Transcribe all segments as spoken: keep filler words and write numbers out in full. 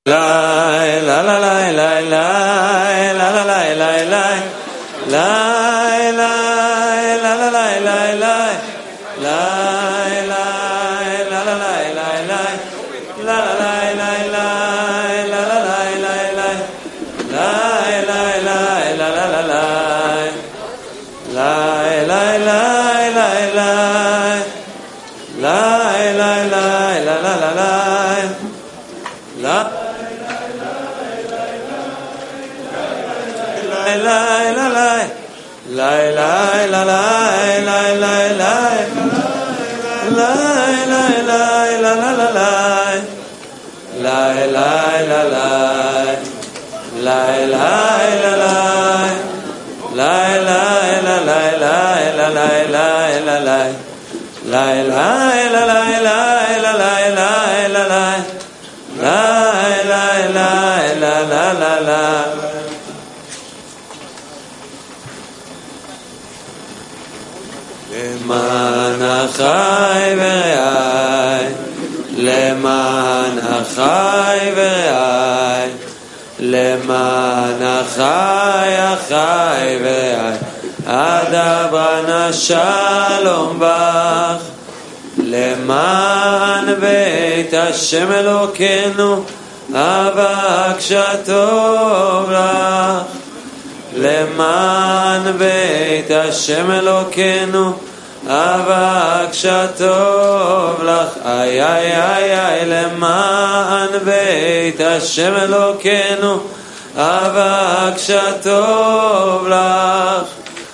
למען החי ורעי, למען החי ורעי, למען החי החי ורעי, אדברה שלום בך, למען בית השם אלוקינו, אבק שטוב לך, למען בית השם אלוקינו, אבק שטוב לך, איי איי איי איי, למען בית השם אלוקינו, אבק שטוב לך,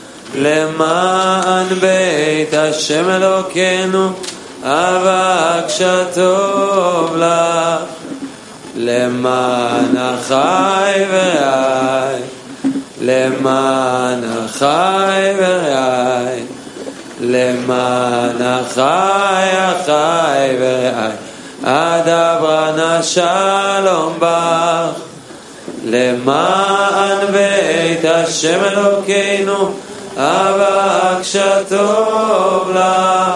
למען בית השם אלוקינו, אבק שטוב לך, למען החי ורעי, למען החי ורעי, למען החי החי ורעי, אדברה שלום בך, למען בית השם אלוקינו, אבק שטוב לך,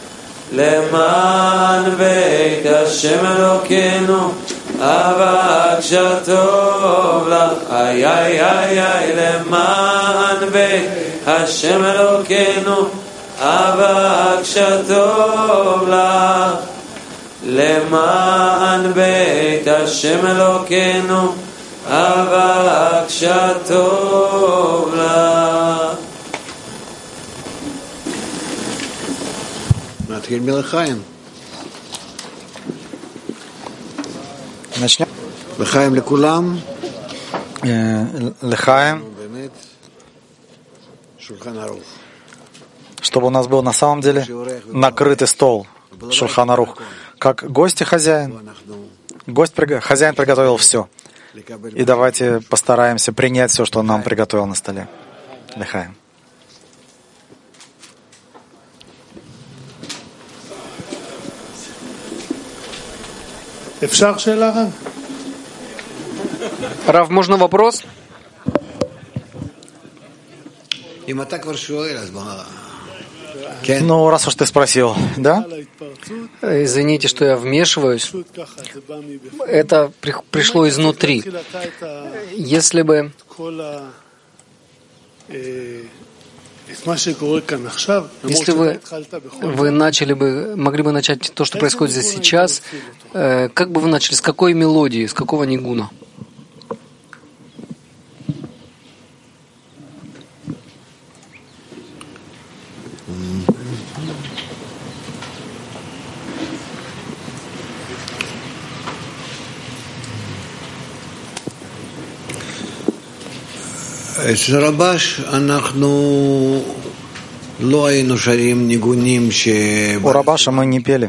למען בית השם אלוקינו, אבק שטוב לך, איי איי איי איי, למען בית השם אלוקינו, אבק שטוב לך, למען בית השם אלוקינו, אבק שטוב לך. נתחיל מלחיים. Начнем. לחיים לכולם. Лехаем. באמת, שולחן ערוך. Чтобы у нас был на самом деле накрытый стол, Шульхан Арух, как гость и хозяин. Гость, хозяин приготовил все. И давайте постараемся принять все, что он нам приготовил на столе. Лехаем. Рав, можно вопрос? Ну, раз уж ты спросил, да? Извините, что я вмешиваюсь. Это при, пришло изнутри. Если бы Если вы, вы начали бы, могли бы начать то, что происходит здесь сейчас, э, как бы вы начали, с какой мелодии, с какого нигуна? אצל רבש אנחנו לא היינו שרים ניגונים У Рабаша мы не пели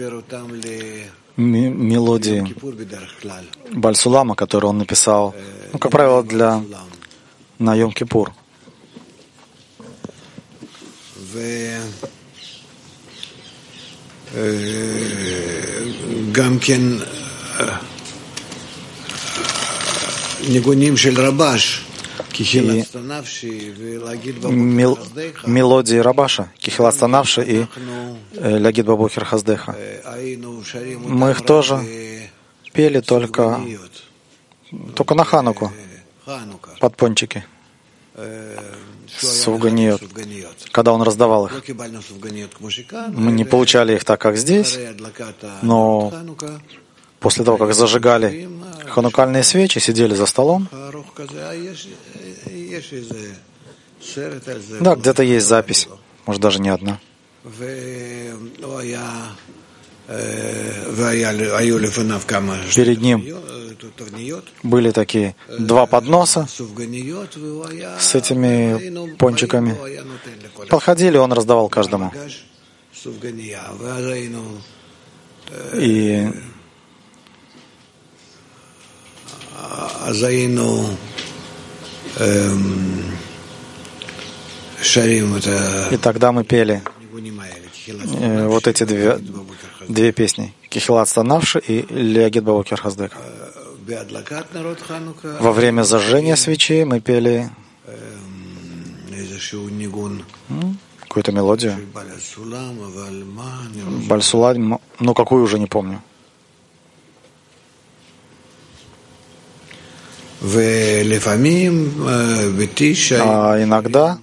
мелодии Бальсулама, которые он написал, ну, как правило, для на Йом-Кипур. גם כן ניגונים של רבש И мел, мелодии Рабаша, Кихил Астанавши и Лягид Бабухер Хаздеха. Мы их тоже пели только, только на Хануку, под пончики, суфганиот, когда он раздавал их. Мы не получали их так, как здесь, но после того, как зажигали ханукальные свечи, сидели за столом. Да, где-то есть запись, может, даже не одна. Перед ним были такие два подноса с этими пончиками. Подходили, он раздавал каждому. И И тогда мы пели э, вот эти две, две песни. Кихилат Станавши и Леагид Бавокер Хаздек. Во время зажжения свечи мы пели ну, какую-то мелодию. Бальсулам, ну какую уже не помню. А иногда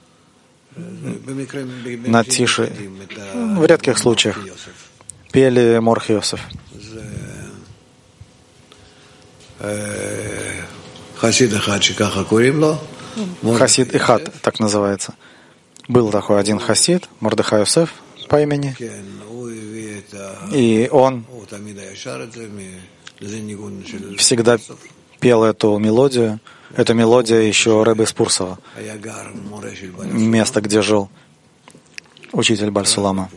на тише, в редких случаях, пели Морх Йосеф. Хасид Ихат, так называется. Был такой один хасид, Мордехай Йосеф по имени, и он всегда пел эту мелодию. Эта мелодия еще Ребе из Пурсова, место, где жил учитель Бальсулама.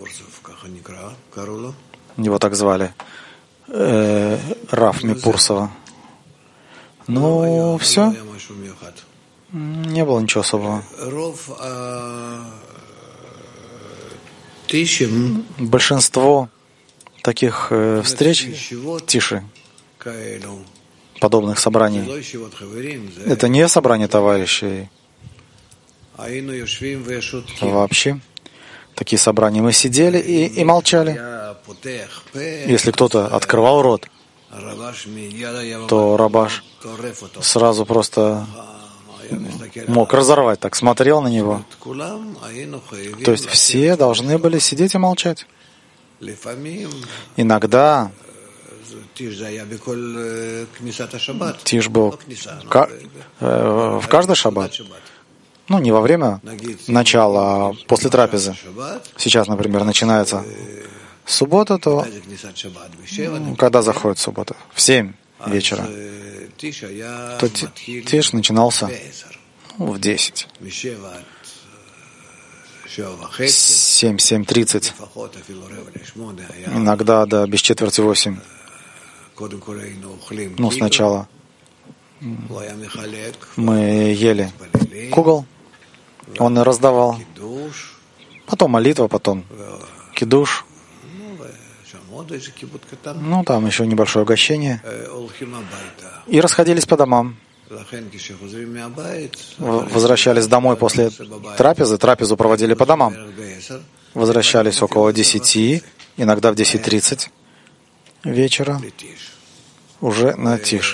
Его так звали, э, Раф Мипурсова. Ну, все. Не было ничего особого. Большинство таких э, встреч, тише, подобных собраний, это не собрание товарищей. Вообще, такие собрания мы сидели и, и молчали. Если кто-то открывал рот, то Рабаш сразу просто мог разорвать, так смотрел на него. То есть все должны были сидеть и молчать. Иногда Тиш был в каждый шаббат. Ну, не во время начала, а после трапезы. Сейчас, например, начинается суббота, то когда заходит суббота? В семь вечера. То Тиш начинался ну, в десять. Семь, семь тридцать. Иногда до без четверти восемь. Ну, сначала мы ели кугол, он и раздавал. Потом молитва, потом кидуш. Ну, там еще небольшое угощение. И расходились по домам. Возвращались домой после трапезы. Трапезу проводили по домам. Возвращались около десяти, иногда в десять тридцать вечера. Уже на тиш.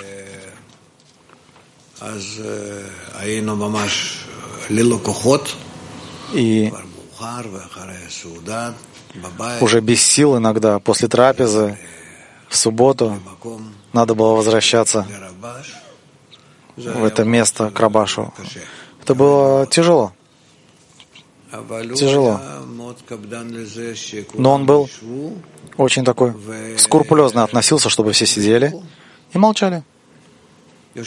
И уже без сил иногда, после трапезы, в субботу, надо было возвращаться в это место, к Рабашу. Это было тяжело. Тяжело. Но он был очень такой скрупулезно относился, чтобы все сидели и молчали. То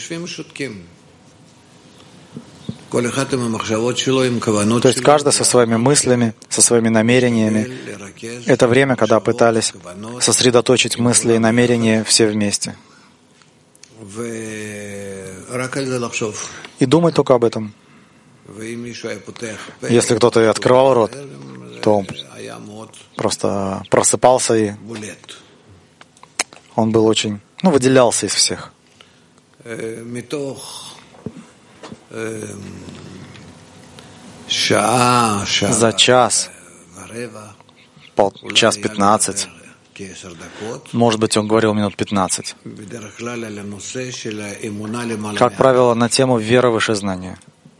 есть каждый со своими мыслями, со своими намерениями. Это время, когда пытались сосредоточить мысли и намерения все вместе. И думать только об этом. Если кто-то и открывал рот, то он просто просыпался, и он был очень, ну, выделялся из всех. За час, пол, час пятнадцать, Может быть, он говорил минут пятнадцать. Как правило, на тему веры выше знания.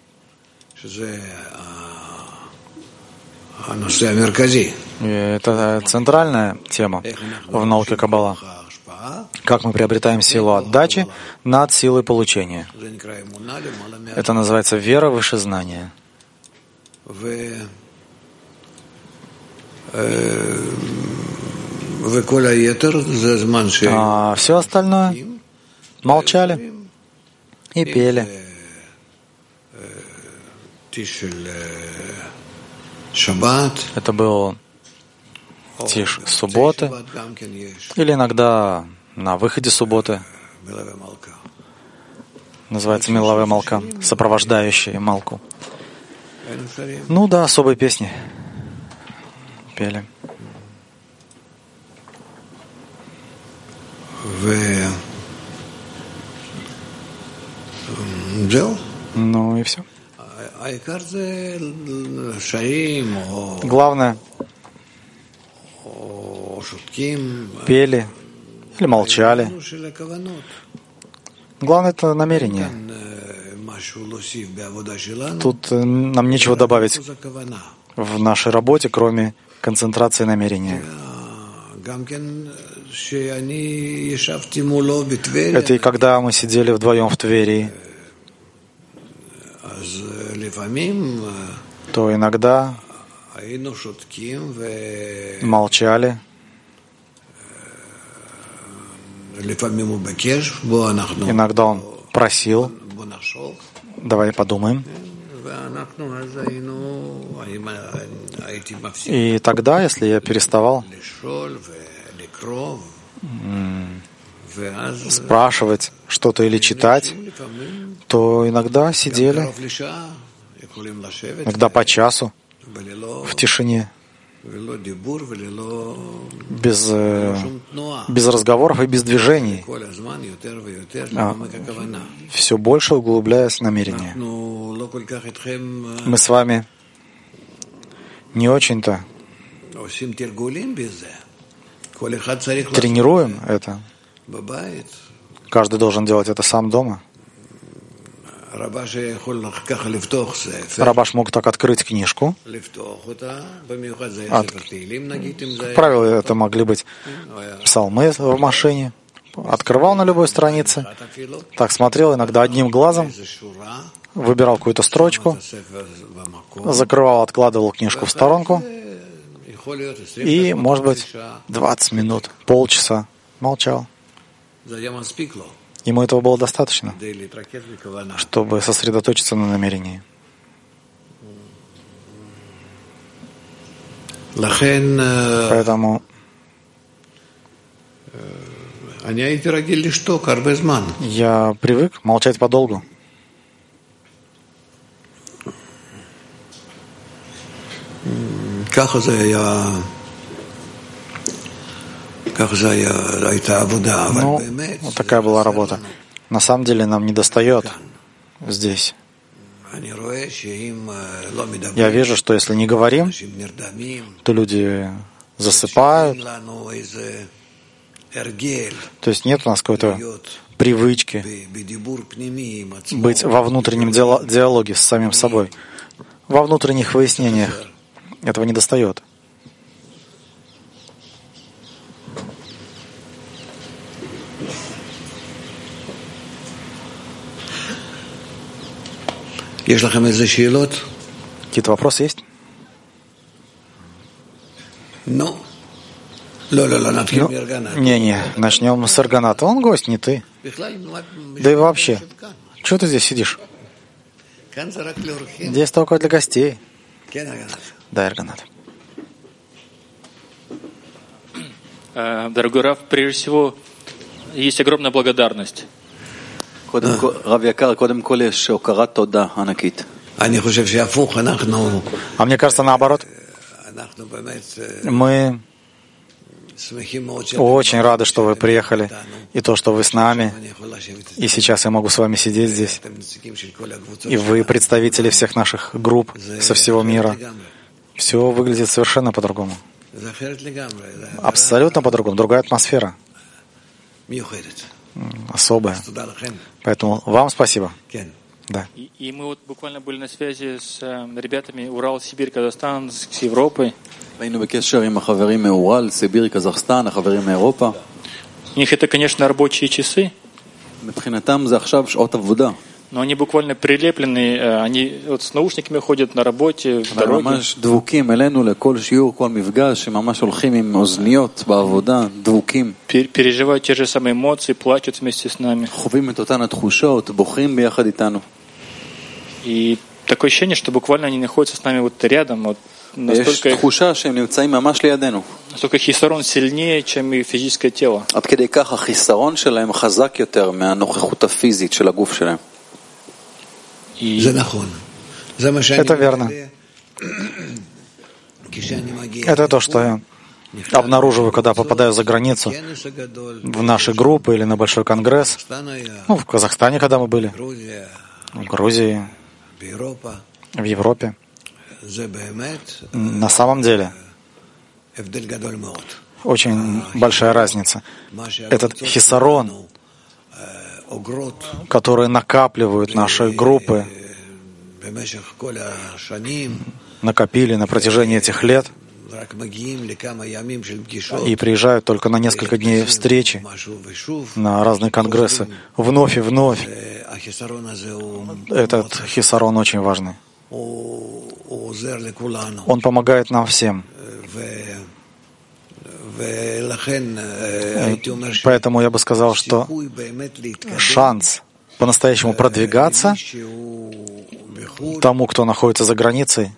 И это центральная тема в науке Каббала. Как мы приобретаем силу отдачи над силой получения. Это называется вера выше знания. А все остальное молчали и пели. Это был тишь субботы, или иногда на выходе субботы. Называется Милаве Малка, сопровождающие Малку. Ну да, особые песни пели. Ну и все. Главное, пели или молчали. Главное — это намерение. Тут нам нечего добавить в нашей работе, кроме концентрации намерения. Это и когда мы сидели вдвоем в Твери, то иногда молчали. Иногда он просил: давай подумаем. И тогда, если я переставал спрашивать что-то или читать, то иногда сидели, иногда по часу в тишине, без, без разговоров и без движений, а все больше углубляясь в намерение. Мы с вами не очень-то тренируем это. Каждый должен делать это сам дома. Рабаш мог так открыть книжку. От... Как правило, это могли быть псалмы в машине. Открывал на любой странице. Так смотрел иногда одним глазом. Выбирал какую-то строчку. Закрывал, откладывал книжку в сторонку. И, может быть, двадцать минут, полчаса молчал. Ему этого было достаточно, чтобы сосредоточиться на намерении. Поэтому я привык молчать подолгу. Ну, вот такая была работа. На самом деле нам недостает здесь. Я вижу, что если не говорим, то люди засыпают. То есть нет у нас какой-то привычки быть во внутреннем диалоге с самим собой, во внутренних выяснениях. Этого недостает. Какие-то вопросы есть? Ну, не-не, начнем с Эрганата. Он гость, не ты. Да и вообще, что ты здесь сидишь? Здесь только для гостей. Да, Эрганат. Дорогой Рав, прежде всего, есть огромная благодарность. А мне кажется, наоборот. Мы очень рады, что вы приехали, и то, что вы с нами. И сейчас я могу с вами сидеть здесь. И вы представители всех наших групп со всего мира. Все выглядит совершенно по-другому. Абсолютно по-другому, другая атмосфера, особая. Поэтому вам спасибо. Да. И, и мы вот буквально были на связи с э, ребятами Урал, Сибирь, Казахстан, с, с Европой. У них это, конечно, рабочие часы, но они буквально прилеплены, э, они вот с наушниками ходят на работе, в дороге. Пер, переживают те же самые эмоции, плачут вместе с нами. И такое ощущение, что буквально они находятся с нами вот рядом. Вот настолько, их, настолько хисарон сильнее, чем и физическое тело. И Это верно. Это то, что я обнаруживаю, когда попадаю за границу, в наши группы или на большой конгресс. Ну, в Казахстане, когда мы были, в Грузии, в Европе. На самом деле, очень большая разница. Этот хисарон, который накапливают наши группы, накопили на протяжении этих лет, и приезжают только на несколько дней встречи, на разные конгрессы, вновь и вновь. Этот хисарон очень важный. Он помогает нам всем. Поэтому я бы сказал, что шанс по-настоящему продвигаться тому, кто находится за границей,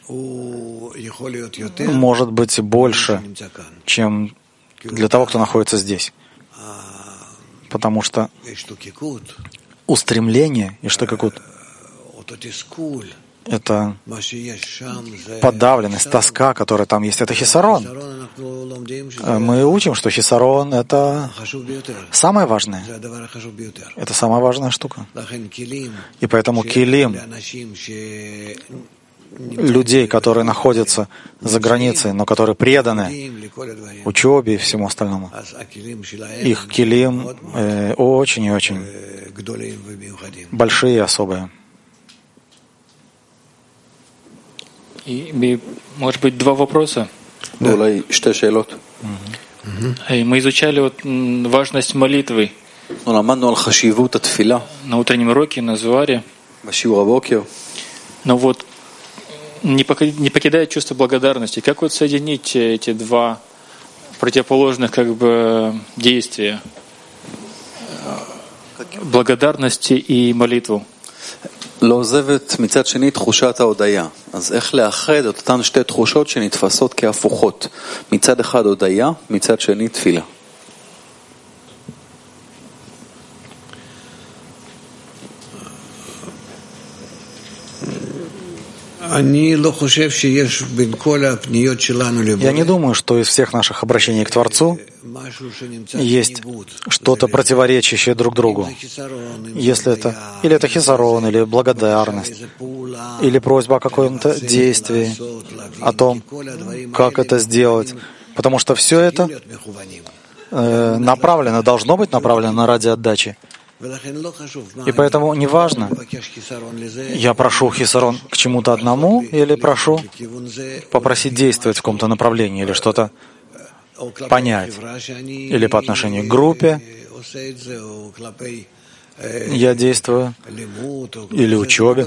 может быть больше, чем для того, кто находится здесь. Потому что устремление и штыкакут — это подавленность, тоска, которая там есть. Это хисарон. Мы учим, что хисарон — это самое важное. Это самая важная штука. И поэтому килим людей, которые находятся за границей, но которые преданы учебе и всему остальному, их килим э, очень и очень большие и особые. И, может быть, два вопроса. Да. И мы изучали вот важность молитвы на утреннем уроке, на Зуаре. Но вот не покидает чувство благодарности. Как вот соединить эти два противоположных как бы действия? Благодарности и молитву. לא עוזבת מצד שני תחושת ההודיה. אז איך לאחד את אותן שתי תחושות שנתפסות כהפוכות? מצד אחד הודיה, מצד שני תפילה. Я не думаю, что из всех наших обращений к Творцу есть что-то противоречащее друг другу. Если это или это хисарон, или благодарность, или просьба о каком-то действии, о том, как это сделать. Потому что все это э, направлено, должно быть направлено ради отдачи. И поэтому неважно, я прошу хисарон к чему-то одному или прошу попросить действовать в каком-то направлении или что-то понять. Или по отношению к группе я действую, или учебе.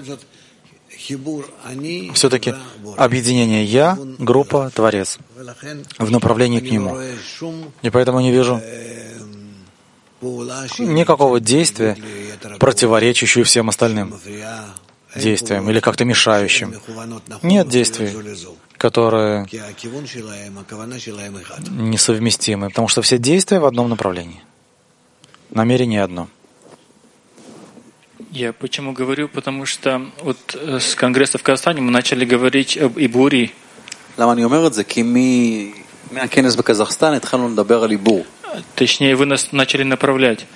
Все-таки объединение «я», группа, Творец в направлении к Нему. И поэтому не вижу никакого действия, противоречащего всем остальным действиям или как-то мешающим. Нет действий, которые несовместимы, потому что все действия в одном направлении. Намерение одно. Я почему говорю? Потому что вот с конгресса в Казахстане мы начали говорить об Ибури. Точнее, вы нас начали направлять.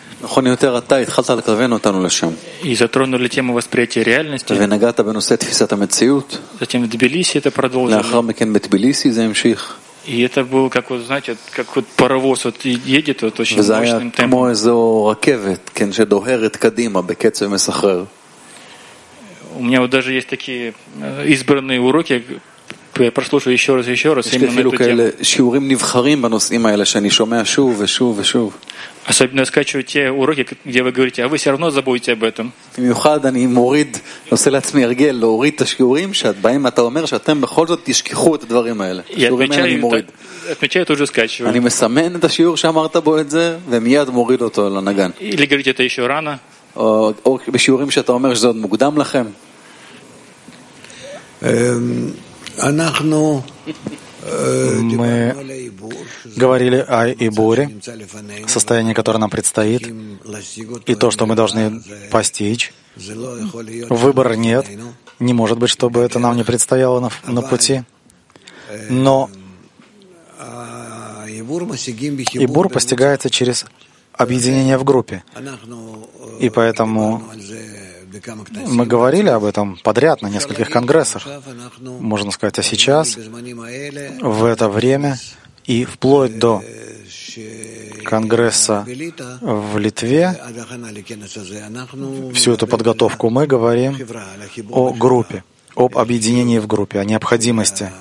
И затронули тему восприятия реальности. Затем в Тбилиси это продолжили. И это было, как вот, знаете, как вот паровоз вот едет вот очень וזה היה мощным темпом. כמו איזו רכבת, כן, שדוהרת קדימה בקצב מסחרר. У меня вот даже есть такие э, избранные уроки, я прослушаю еще раз и еще раз יש לי именно на אפילו эту כאלה тему. שיעורים נבחרים בנושאים האלה שאני שומע שוב ושוב ושוב. Особенно я скачиваю те уроки, где вы говорите, а вы все равно забудете об этом. במיוחד אני מוריד, עושה לעצמי הרגל, להוריד את השיעורים שבהם אתה אומר שאתם בכל זאת תשכחו את הדברים האלה. Я שיעורים האלה אני отмечаю, מוריד. отмечаю, тут же скачиваю. אני מסמן את השיעור שאמרת בו את זה, ומיד מוריד אותו לנגן. Или говорите, это еще рано. או, או בשיעורים שאתה אומר שזה עוד מוקדם לכם. אנחנו Мы говорили о Ибуре, состояние, которое нам предстоит, и то, что мы должны постичь. Выбора нет. Не может быть, чтобы это нам не предстояло на, на пути. Но Ибур постигается через объединение в группе. И поэтому мы говорили об этом подряд на нескольких конгрессах, можно сказать, а сейчас, в это время и вплоть до конгресса в Литве, всю эту подготовку мы говорим о группе, об объединении в группе, о необходимости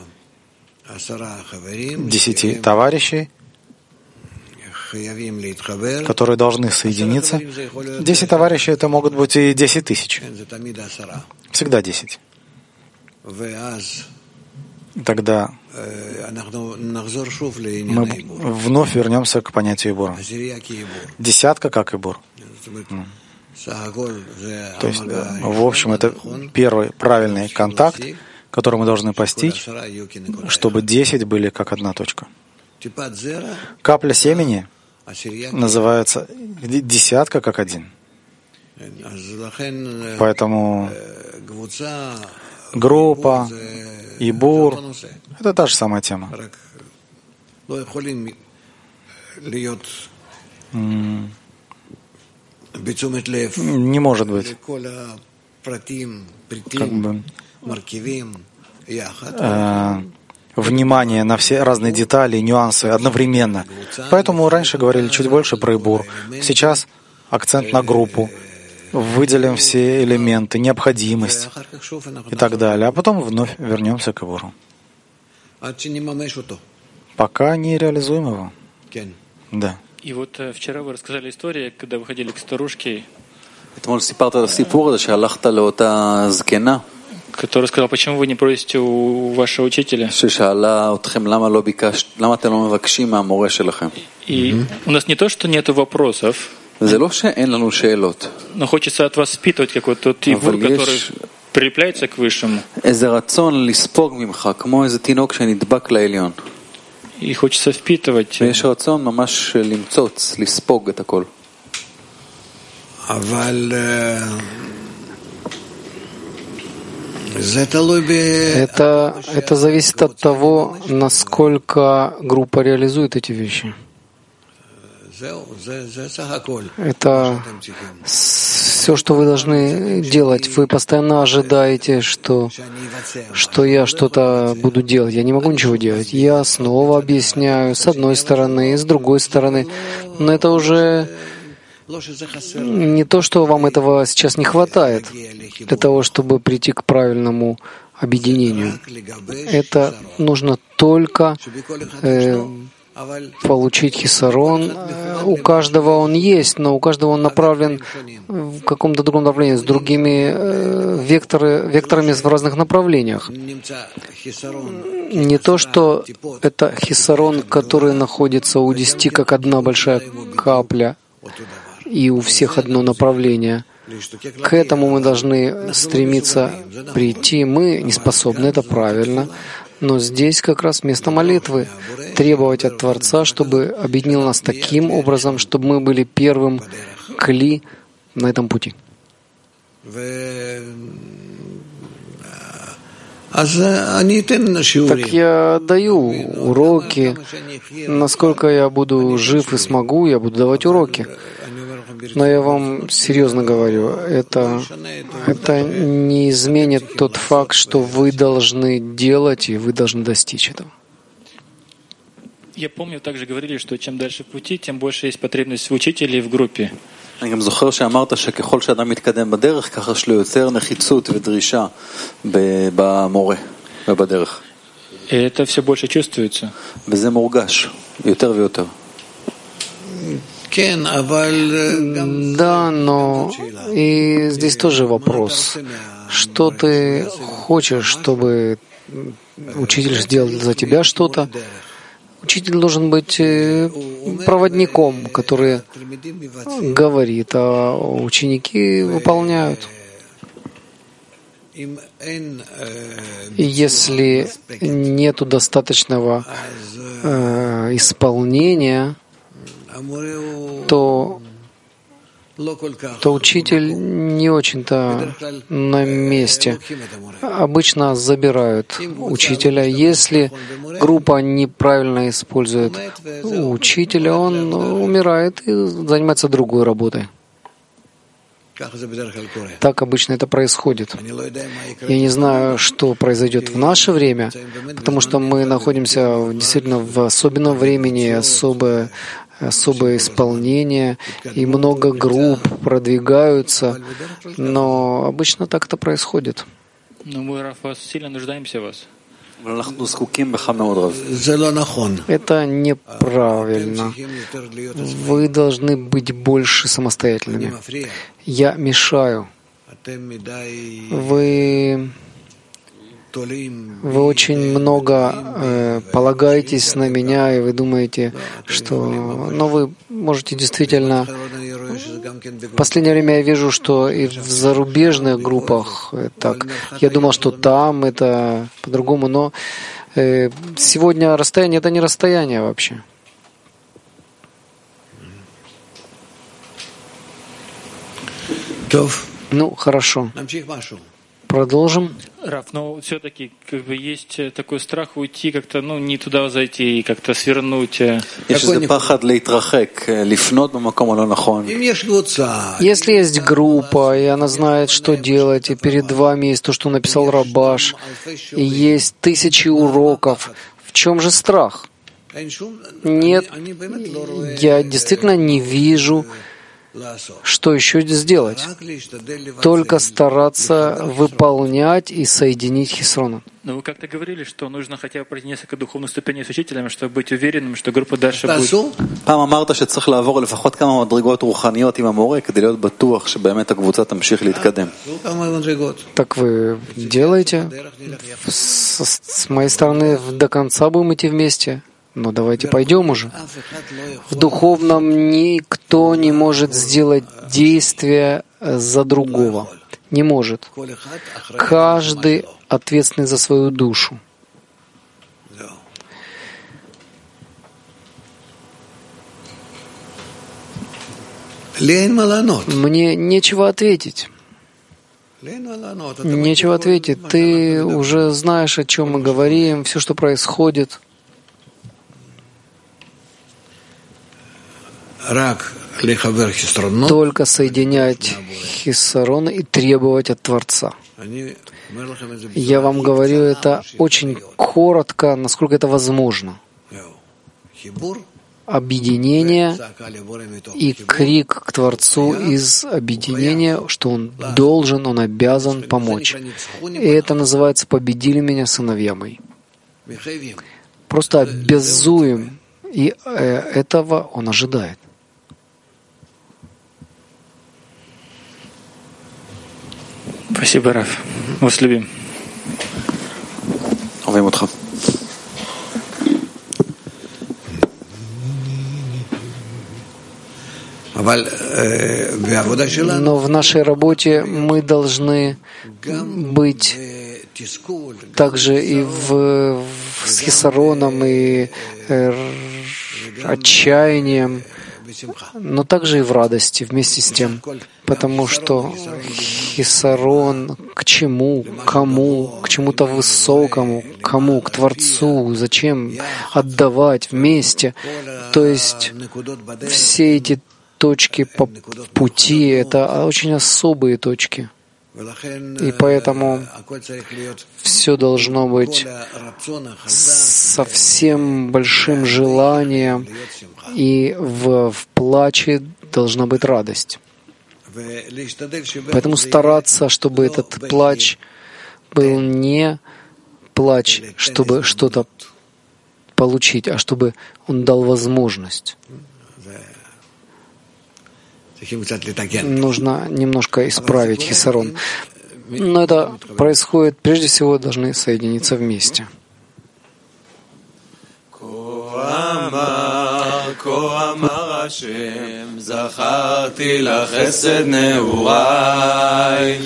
десяти товарищей, которые должны соединиться. Десять товарищей — это могут быть и десять тысяч. Всегда десять. Тогда мы вновь вернемся к понятию Ибура. Десятка как Ибур. То есть, в общем, это первый правильный контакт, который мы должны постичь, чтобы десять были как одна точка. Капля семени называется десятка как один. Поэтому группа, Ибур — это та же самая тема. Не может быть как бы э, внимание на все разные детали, нюансы одновременно. Поэтому раньше говорили чуть больше про Ибур. Сейчас акцент на группу. Выделим все элементы, необходимость и так далее. А потом вновь вернемся к Ибуру. Пока не реализуем его. Да. И вот э, вчера вы рассказали историю, когда вы ходили к старушке, который сказал, почему вы не просите у вашего учителя. И у нас не то, что нет вопросов, но хочется от вас впитывать какой-то тот Ибур, который прилепляется к высшему. И хочется впитывать. Это, это зависит от того, насколько группа реализует эти вещи. Это все, что вы должны делать. Вы постоянно ожидаете, что, что я что-то буду делать. Я не могу ничего делать. Я снова объясняю с одной стороны и с другой стороны. Но это уже не то, что вам этого сейчас не хватает для того, чтобы прийти к правильному объединению. Это нужно только э, получить хисарон. У каждого он есть, но у каждого он направлен в каком-то другом направлении, с другими э, векторы, векторами в разных направлениях. Не то, что это хисарон, который находится у десяти, как одна большая капля, и у всех одно направление. К этому мы должны стремиться прийти. Мы не способны, это правильно. Но здесь как раз место молитвы. Требовать от Творца, чтобы объединил нас таким образом, чтобы мы были первым кли на этом пути. Так я даю уроки. Насколько я буду жив и смогу, я буду давать уроки. Но я вам серьезно говорю, это, это не изменит тот факт, что вы должны делать, и вы должны достичь этого. Я помню, также говорили, что чем дальше в пути, тем больше есть потребность в учителе и в группе. אני גם זוכר שאמרת שככל שאדם מתקדם בדרך, ככה יש לו יותר נחיצות ודרישה במורה ובדרך. И это все больше чувствуется. וזה מורגש, יותר ויותר. Да, но и здесь тоже вопрос. Что ты хочешь, чтобы учитель сделал за тебя что-то? Учитель должен быть проводником, который говорит, а ученики выполняют. И если нету достаточного э, исполнения, то, то учитель не очень-то на месте. Обычно забирают учителя. Если группа неправильно использует учителя, он умирает и занимается другой работой. Так обычно это происходит. Я не знаю, что произойдет в наше время, потому что мы находимся действительно в особенном времени, особое, особое исполнение, и много групп продвигаются, но обычно так это происходит. Но мы, Раф, сильно нуждаемся в вас. Это неправильно. Вы должны быть больше самостоятельными. Я мешаю. Вы, вы очень много э, полагаетесь на меня, и вы думаете, что... Но вы можете действительно... В последнее время я вижу, что и в зарубежных группах так. Я думал, что там это по-другому, но э, сегодня расстояние — это не расстояние вообще. Ну, хорошо. Продолжим. Раф, но все-таки как бы есть такой страх уйти как-то, ну, не туда зайти и как-то свернуть. Если есть группа, и она знает, что делать, и перед вами есть то, что написал Рабаш, и есть тысячи уроков, в чем же страх? Нет, я действительно не вижу, что еще сделать? Только стараться выполнять и соединить хисроном. Но вы как-то говорили, что нужно хотя бы пройти несколько духовных ступеней с учителями, чтобы быть уверенным, что группа дальше будет. פעם אמרת שצריך לעבור לפחות כמה מדרגות רוחניות עם המורה כדי להיות בטוח שבאמת הקבוצה תמשיך להתקדם. Так вы делаете. С, с моей стороны, до конца будем идти вместе. Но давайте пойдем уже. В духовном никто не может сделать действие за другого. Не может. Каждый ответственный за свою душу. Мне нечего ответить. Нечего ответить. Ты уже знаешь, о чем мы говорим, все, что происходит. Только соединять хисарон и требовать от Творца. Я вам говорю это очень коротко, насколько это возможно. Объединение и крик к Творцу из объединения, что Он должен, Он обязан помочь. И это называется «победили меня, сыновья мои». Просто обязуем, и этого Он ожидает. Спасибо, Раф. Вас любим. Но в нашей работе мы должны быть также и в, с хисароном, и э, отчаянием, но также и в радости вместе с тем. Потому что хисарон к чему, кому, к чему-то высокому, кому, к Творцу, зачем отдавать вместе. То есть все эти точки по пути — это очень особые точки. И поэтому все должно быть со всем большим желанием, и в, в плаче должна быть радость. Поэтому стараться, чтобы этот плач был не плач, чтобы что-то получить, а чтобы он дал возможность. Нужно немножко исправить хисарон. Но это происходит, прежде всего, должны соединиться вместе. כה אמר השם, זכרתי לך חסד נעורייך,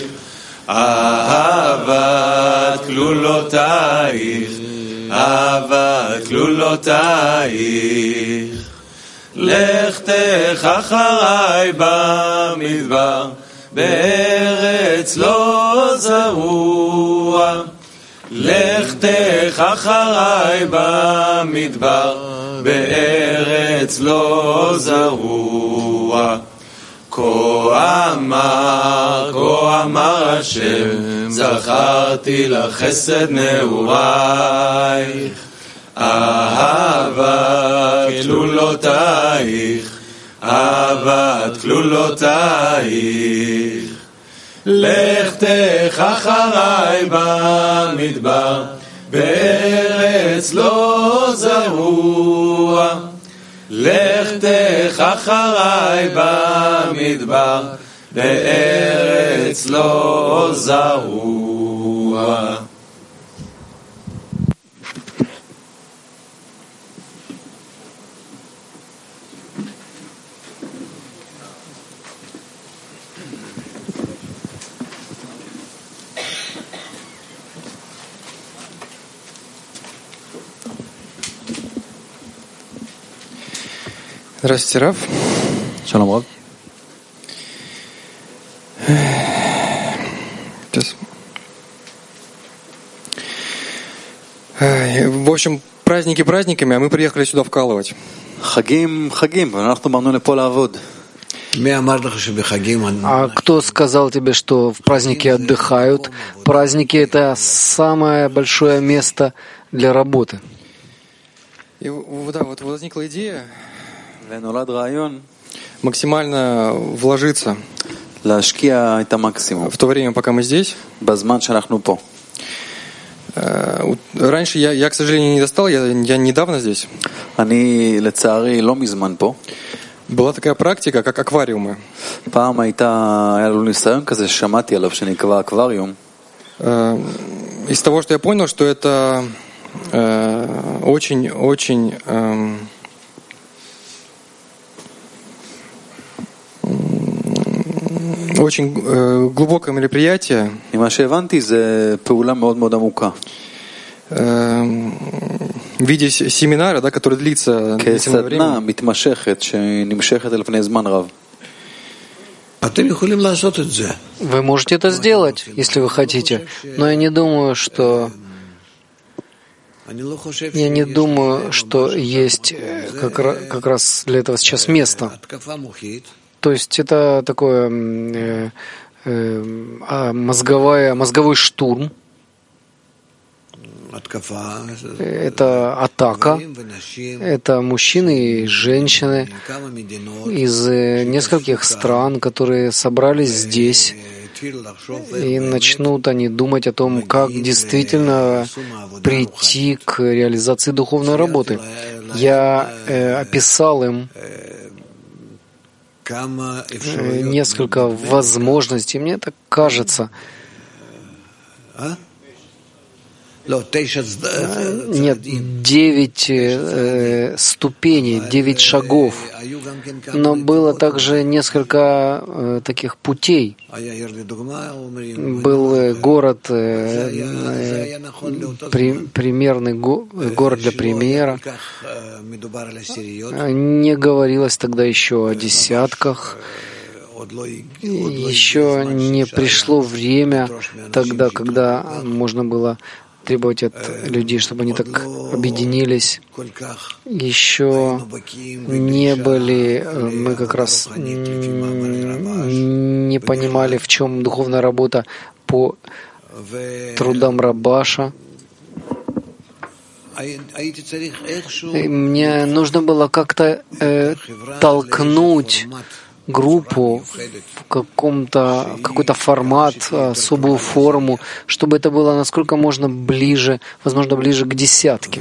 אהבת כלולותייך, אהבת כלולותייך. לכתך אחריי במדבר, בארץ לא זרוע. לכתך אחריי במדבר, בארץ לא זרוע. כה אמר, כה אמר השם, זכרתי לך חסד נעורייך, אהבת כלולותייך, אהבת כלולותייך. לכתך אחריי במדבר, בארץ לא זרוע. לכתך אחריי במדבר, בארץ לא זרוע. Здравствуйте, Рав. Шалом, Рав. Сейчас. В общем, праздники праздниками, а мы приехали сюда вкалывать. חגים, חגים, ואנחנו באנו לפה לעבוד. А кто сказал тебе, что в праздники отдыхают? Праздники — это самое большое место для работы. И да, вот возникла идея максимально вложиться в то время, пока мы здесь. Раньше я, я, к сожалению, не достал, я, я недавно здесь. Была такая практика, как аквариумы. Из того, что я понял, что это очень-очень очень э, глубокое мероприятие. Э, в виде семинара, да, который длится длительное время. Вы можете это сделать, если вы хотите, но я не думаю, что я не думаю, что есть как, как раз для этого сейчас место. То есть это такое э, э, мозговая, мозговой штурм. Это атака. Это мужчины и женщины из нескольких стран, которые собрались здесь. И начнут они думать о том, как действительно прийти к реализации духовной работы. Я э, описал им несколько возможностей. Мне так кажется. Нет, девять э, ступеней, девять шагов. Но было также несколько э, таких путей. Был город, э, э, при, примерный го, город для примера. Не говорилось тогда еще о десятках. Еще не пришло время тогда, когда можно было требовать от людей, чтобы они так объединились. Еще не были, мы как раз не понимали, в чем духовная работа по трудам Рабаша. И мне нужно было как-то э, толкнуть группу в каком-то какой-то формат, особую форму, чтобы это было насколько можно ближе, возможно, ближе к десятке.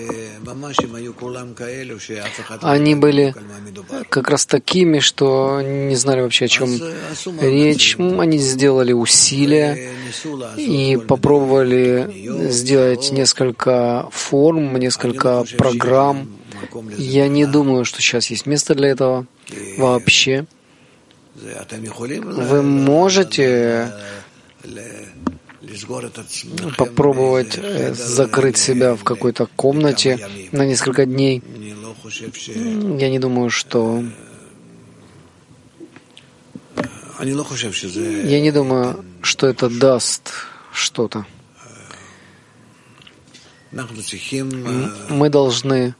Они были как раз такими, что не знали вообще, о чем речь. Они сделали усилия и попробовали сделать несколько форм, несколько программ. Я не думаю, что сейчас есть место для этого вообще. Вы можете попробовать закрыть себя в какой-то комнате на несколько дней. Я не думаю, что... Я не думаю, что это даст что-то. Мы должны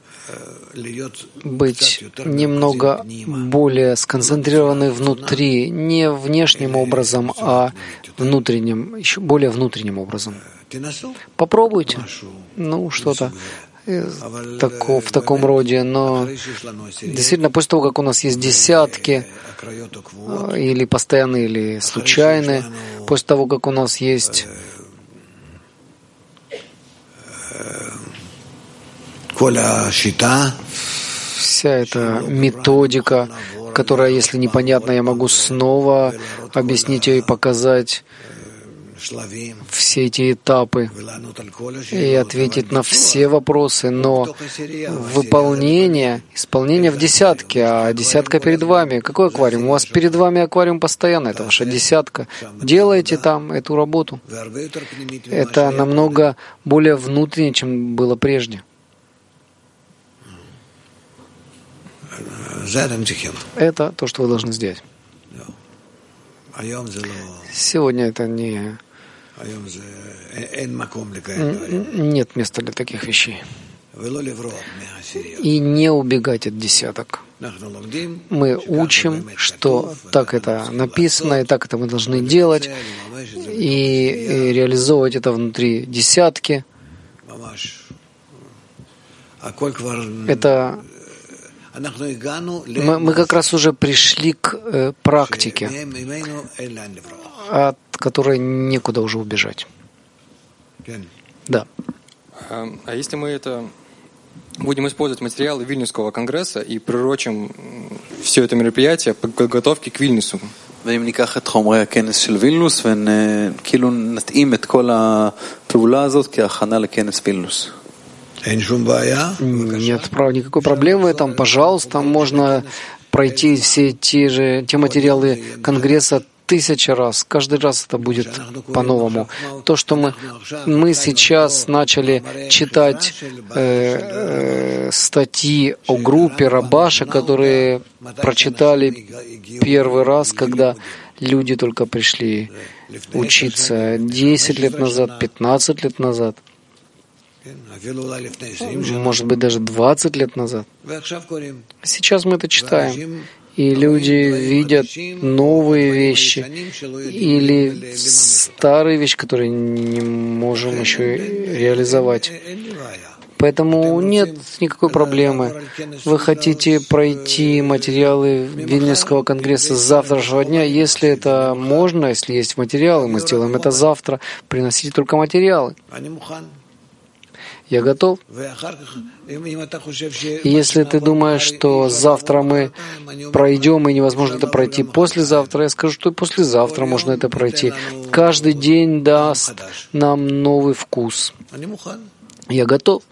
быть немного более сконцентрированы внутри, не внешним образом, а внутренним, еще более внутренним образом. Попробуйте, ну, что-то в таком роде, но действительно, после того, как у нас есть десятки, или постоянные, или случайные, после того, как у нас есть вся эта методика, которая, если непонятна, я могу снова объяснить ее и показать все эти этапы и ответить на все вопросы, но выполнение, исполнение в десятке, а десятка перед вами. Какой аквариум? У вас перед вами аквариум постоянно, это ваша десятка. Делайте там эту работу. Это намного более внутренне, чем было прежде. Это то, что вы должны сделать. Сегодня это не... Нет места для таких вещей. И не убегать от десяток. Мы учим, что так это написано, и так это мы должны делать, и, и реализовывать это внутри десятки. Это мы, мы как раз уже пришли к э, практике, от которой некуда уже убежать. Да. А если мы это будем использовать материалы Вильнюсского конгресса и прирочим все это мероприятие по подготовке к Вильнюсу? ואם ניקח את חומרי הכנס של וילנוס וכאילו נתאים את כל הפעולה הזאת כהכנה לכנס וילנוס. Нет никакой проблемы в этом. Пожалуйста, можно пройти все те же те материалы Конгресса тысячи раз. Каждый раз это будет по-новому. То, что мы, мы сейчас начали читать э, э, статьи о группе Рабаша, которые прочитали первый раз, когда люди только пришли учиться десять лет назад, пятнадцать лет назад. Может быть, даже двадцать лет назад. Сейчас мы это читаем, и люди видят новые вещи или старые вещи, которые не можем еще реализовать. Поэтому нет никакой проблемы. Вы хотите пройти материалы Вильнюсского конгресса с завтрашнего дня? Если это можно, если есть материалы, мы сделаем это завтра. Приносите только материалы. Я готов. И если ты думаешь, что завтра мы пройдем и невозможно это пройти послезавтра, я скажу, что и послезавтра можно это пройти. Каждый день даст нам новый вкус. Я готов.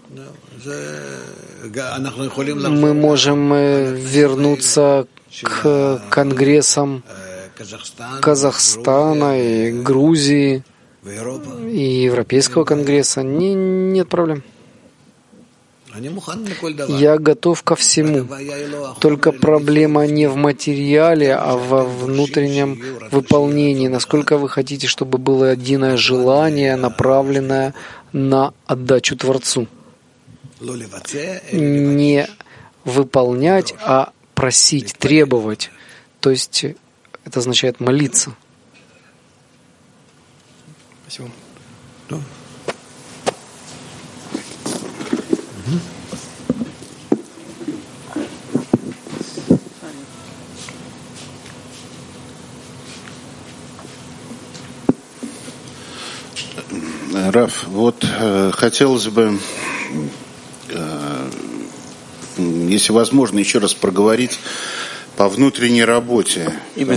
Мы можем вернуться к конгрессам Казахстана и Грузии и Европейского конгресса. Не, нет проблем. Я готов ко всему. Только проблема не в материале, а во внутреннем выполнении. Насколько вы хотите, чтобы было единое желание, направленное на отдачу Творцу. Не выполнять, а просить, требовать. То есть Это означает молиться. Спасибо. Раф, вот э, хотелось бы, э, если возможно, еще раз проговорить по внутренней работе.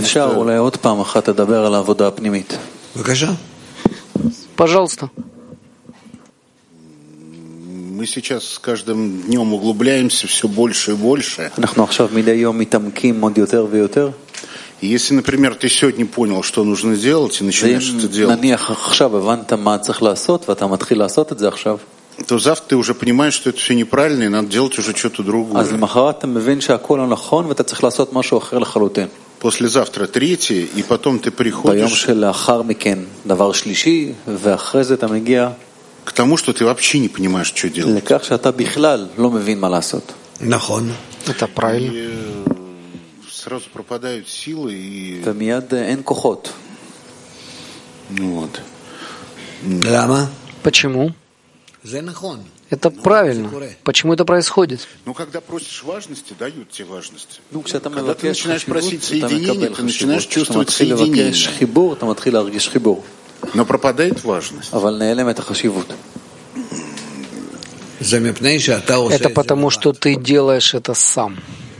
Пожалуйста. Мы сейчас с каждым днем углубляемся все больше и больше. И если, например, ты сегодня понял, что нужно делать, и начинаешь это делать, то завтра ты уже понимаешь, что это все неправильно, и надо делать уже что-то другое. Послезавтра третье, и потом ты приходишь к тому, что ты вообще не понимаешь, что делать. Это правильно. И сразу пропадают силы, и... Вот. Почему? Это правильно. Почему это происходит? Ну, когда просишь важности, дают тебе важности. Когда ты начинаешь просить соединения, ты начинаешь чувствовать соединение. Но пропадает важность. Это потому, что ты делаешь это сам.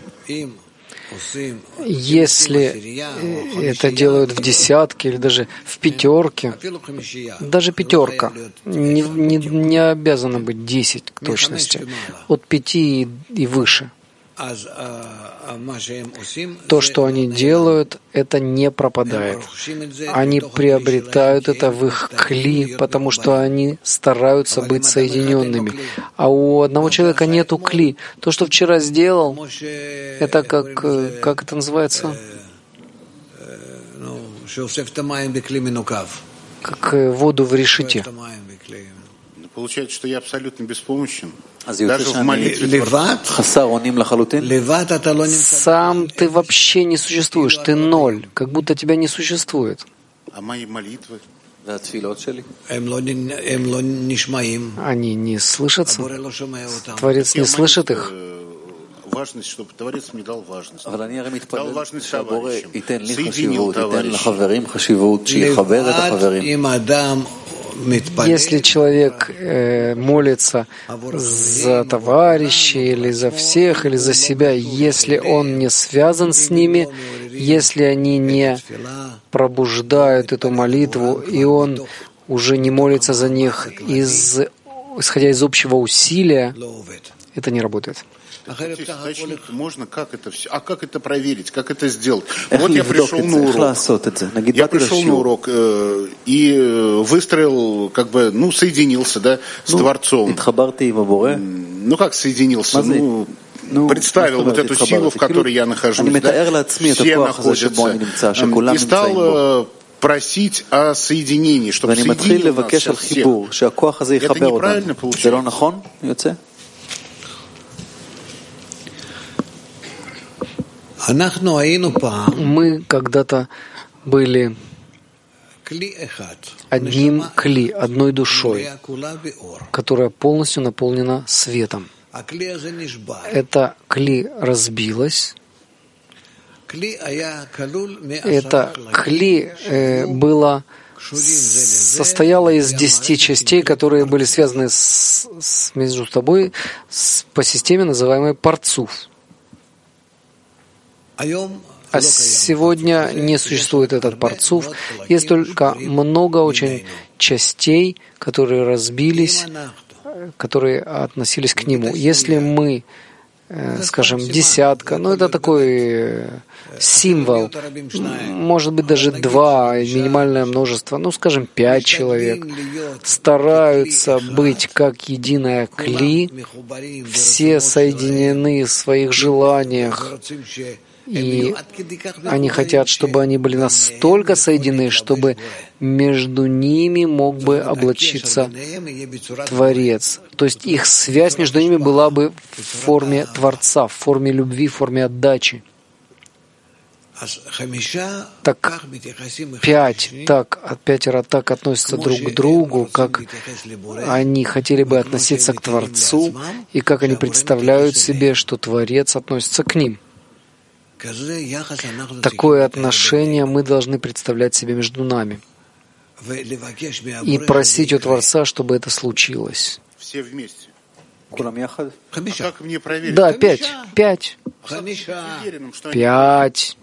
Если это делают в десятке или даже в пятерке, даже пятерка не, не, не обязана быть десять к точности, от пяти и, и выше. То, что они делают, это не пропадает. Они приобретают это в их кли, потому что они стараются быть соединенными. А у одного человека нету кли. То, что вчера сделал, это как, как это называется? Как воду в решете. Получается, что я абсолютно беспомощен. Даже в молитве. Сам ты вообще не существуешь. Ты ноль. Как будто тебя не существует. А мои молитвы? Они не слышатся. Творец не слышит их. Важность, чтобы Творец мне дал важность. Дал важность товарищам. Соединил товарищей. Если человек э, молится за товарищей или за всех, или за себя, если он не связан с ними, если они не пробуждают эту молитву, и он уже не молится за них, из, исходя из общего усилия, это не работает. Можно как это все? А как это проверить? Как это сделать? Вот я пришел на урок. Я пришел на урок э, и выстроил, как бы, ну, соединился, да, с Творцом. Ну, как соединился? Ну, представил вот эту силу, в которой я нахожусь, да? Все находятся. И стал просить о соединении, чтобы соединил нас всех. Это неправильно получается. Мы когда-то были одним кли, одной душой, которая полностью наполнена светом. Это кли разбилось. Это кли э, было состояло из десяти частей, которые были связаны с, с, между собой с, по системе, называемой парцуф. А сегодня не существует этот парцуф. Есть только много очень частей, которые разбились, которые относились к нему. Если мы, скажем, десятка, ну это такой символ, может быть даже два, минимальное множество, ну скажем, пять человек, стараются быть как единое кли, все соединены в своих желаниях, и они хотят, чтобы они были настолько соединены, чтобы между ними мог бы облачиться Творец. То есть их связь между ними была бы в форме Творца, в форме любви, в форме отдачи. Так пять так, пятеро так относятся друг к другу, как они хотели бы относиться к Творцу, и как они представляют себе, что Творец относится к ним. Такое отношение мы должны представлять себе между нами и просить у Творца, чтобы это случилось. Все вместе. А как мне проверить? Да, пять. Пять. Пять.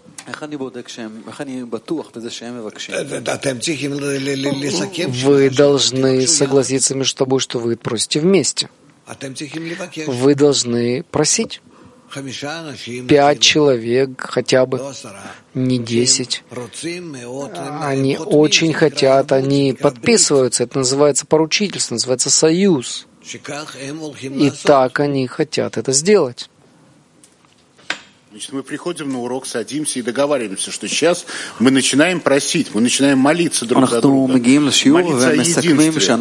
Вы должны согласиться между собой, что вы просите вместе. Вы должны просить. Пять человек хотя бы, не десять. Они очень хотят, они подписываются. Это называется поручительство, называется союз. И так они хотят это сделать. Значит, мы приходим на урок, садимся и договариваемся, что сейчас мы начинаем просить, мы начинаем молиться друг за друга, молиться о единстве.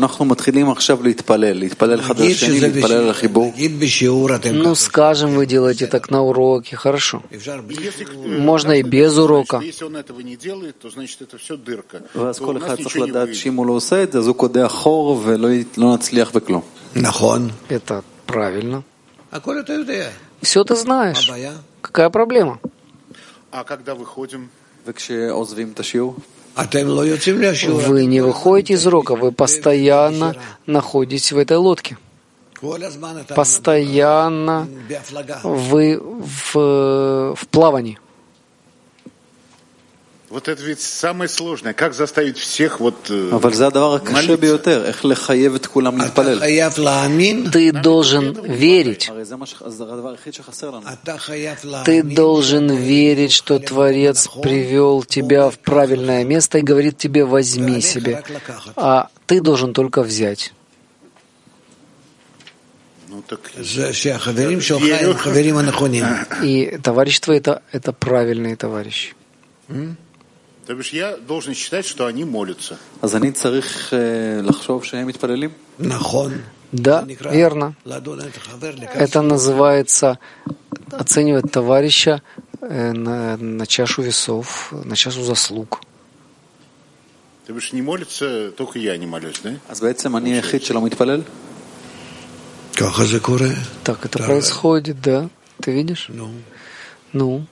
Ну, скажем, вы делаете так на уроке, хорошо. Можно и без урока. Если он этого не делает, то значит это все дырка. Это правильно. Все ты знаешь. Какая проблема? А когда выходим? Вы не выходите из урока, вы постоянно находитесь в этой лодке. Постоянно вы в, в плавании. Вот это ведь самое сложное. Как заставить всех вот молиться? Ты должен верить. Ты должен верить, что Творец привел тебя в правильное место и говорит тебе: возьми себе. А ты должен только взять. Ну, так... И товарищ твой это, это правильные товарищи. То бишь я должен считать, что они молятся. Да, верно. Это называется оценивать товарища на, на чашу весов, на чашу заслуг. То бишь не молится, только я не молюсь, да? Так это происходит, да? Ты видишь? Ну.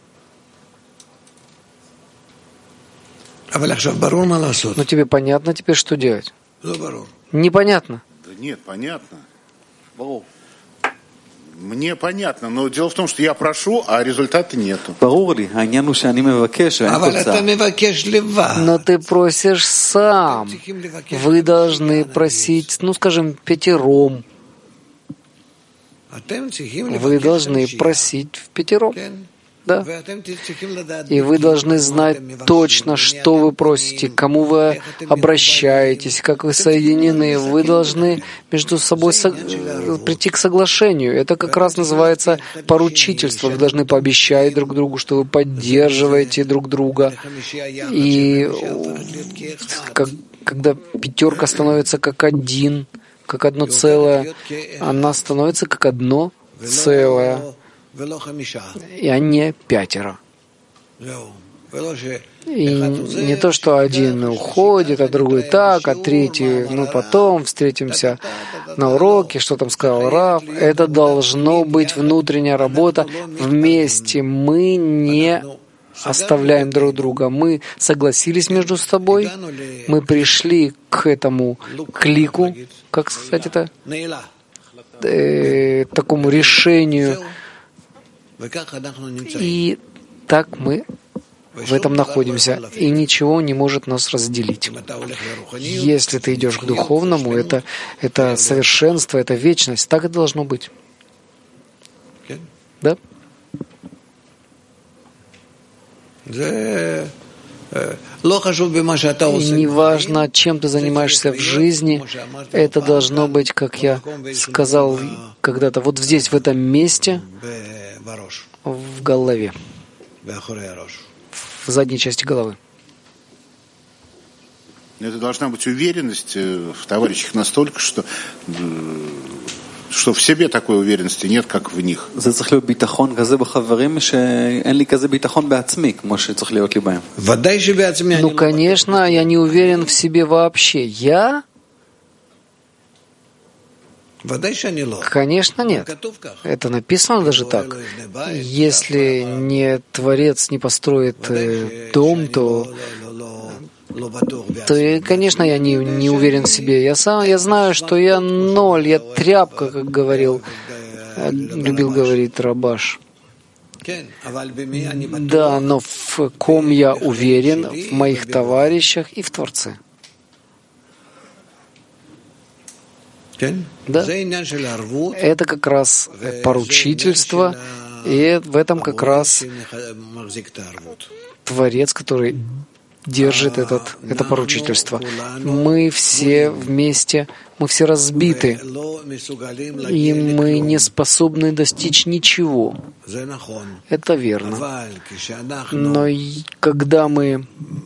Но тебе понятно теперь, что делать? Непонятно. Да нет, понятно. Мне понятно, но дело в том, что я прошу, а результата нету. Но ты просишь сам. Вы должны просить, ну, скажем, пятером. Вы должны просить в пятером. Да. И вы должны знать точно, что вы просите, к кому вы обращаетесь, как вы соединены. Вы должны между собой со... прийти к соглашению. Это как раз называется поручительство. Вы должны пообещать друг другу, что вы поддерживаете друг друга. И как, когда пятерка становится как один, как одно целое, она становится как одно целое. И они пятеро. И не то, что один уходит, а другой так, а третий, ну потом встретимся на уроке, что там сказал Рав. Это должно быть внутренняя работа вместе. Мы не оставляем друг друга. Мы согласились между собой, мы пришли к этому клику, как сказать это, э, такому решению. И так мы в этом находимся, и ничего не может нас разделить. Если ты идешь к духовному, это, это совершенство, это вечность. Так и должно быть. Да? И неважно, чем ты занимаешься в жизни, это должно быть, как я сказал когда-то, вот здесь, в этом месте, в голове, в задней части головы. Это должна быть уверенность в товарищах настолько, что что в себе такой уверенности нет, как в них. זה צריך להיות ביטחון כזה בחברים שאין לי כזה ביטחון בעצמי כמו שצריך להיות לי בהם. Ну, конечно, я не уверен в себе вообще. Я? Конечно, нет. Это написано даже так. Если не Творец не построит дом, то, то конечно, я не, не уверен в себе. Я сам, я знаю, что я ноль, я тряпка, как говорил, любил говорить Рабаш. Да, но в ком я уверен? В моих товарищах и в Творце. Да. Это как раз поручительство, и в этом как раз Творец, который держит этот, это поручительство. Мы все вместе, мы все разбиты, и мы не способны достичь ничего. Это верно. Но когда мы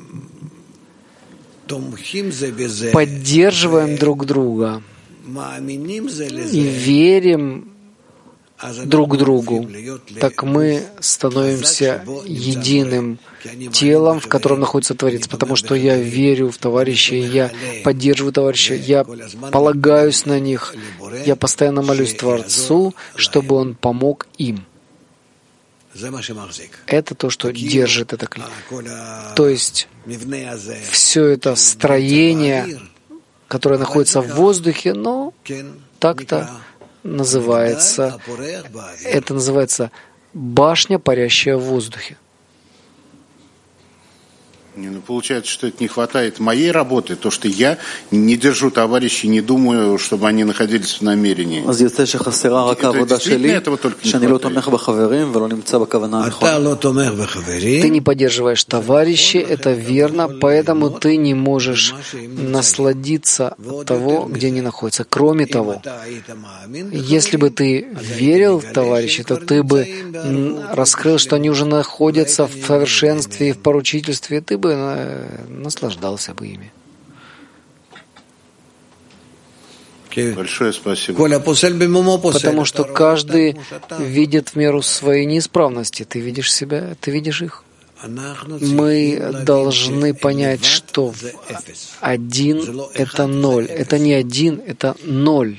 поддерживаем друг друга и верим друг другу, так мы становимся единым телом, в котором находится Творец, потому что я верю в товарищей, я поддерживаю товарищей, я полагаюсь на них, я постоянно молюсь Творцу, чтобы Он помог им. Это то, что держит это клей. То есть все это строение, которое находится в воздухе, но так-то называется, это называется башня, парящая в воздухе. Не, ну, получается, что это не хватает моей работы, то, что я не держу товарищей, не думаю, чтобы они находились в намерении. Этого только не Ты не поддерживаешь товарищей, это верно, поэтому ты не можешь насладиться от того, где они находятся. Кроме того, если бы ты верил в товарищей, то ты бы раскрыл, что они уже находятся в совершенстве и в поручительстве, ты бы наслаждался бы ими. Большое спасибо. Потому что каждый видит в меру своей неисправности. Ты видишь себя, ты видишь их. Мы должны понять, что один — это ноль. Это не один, это ноль.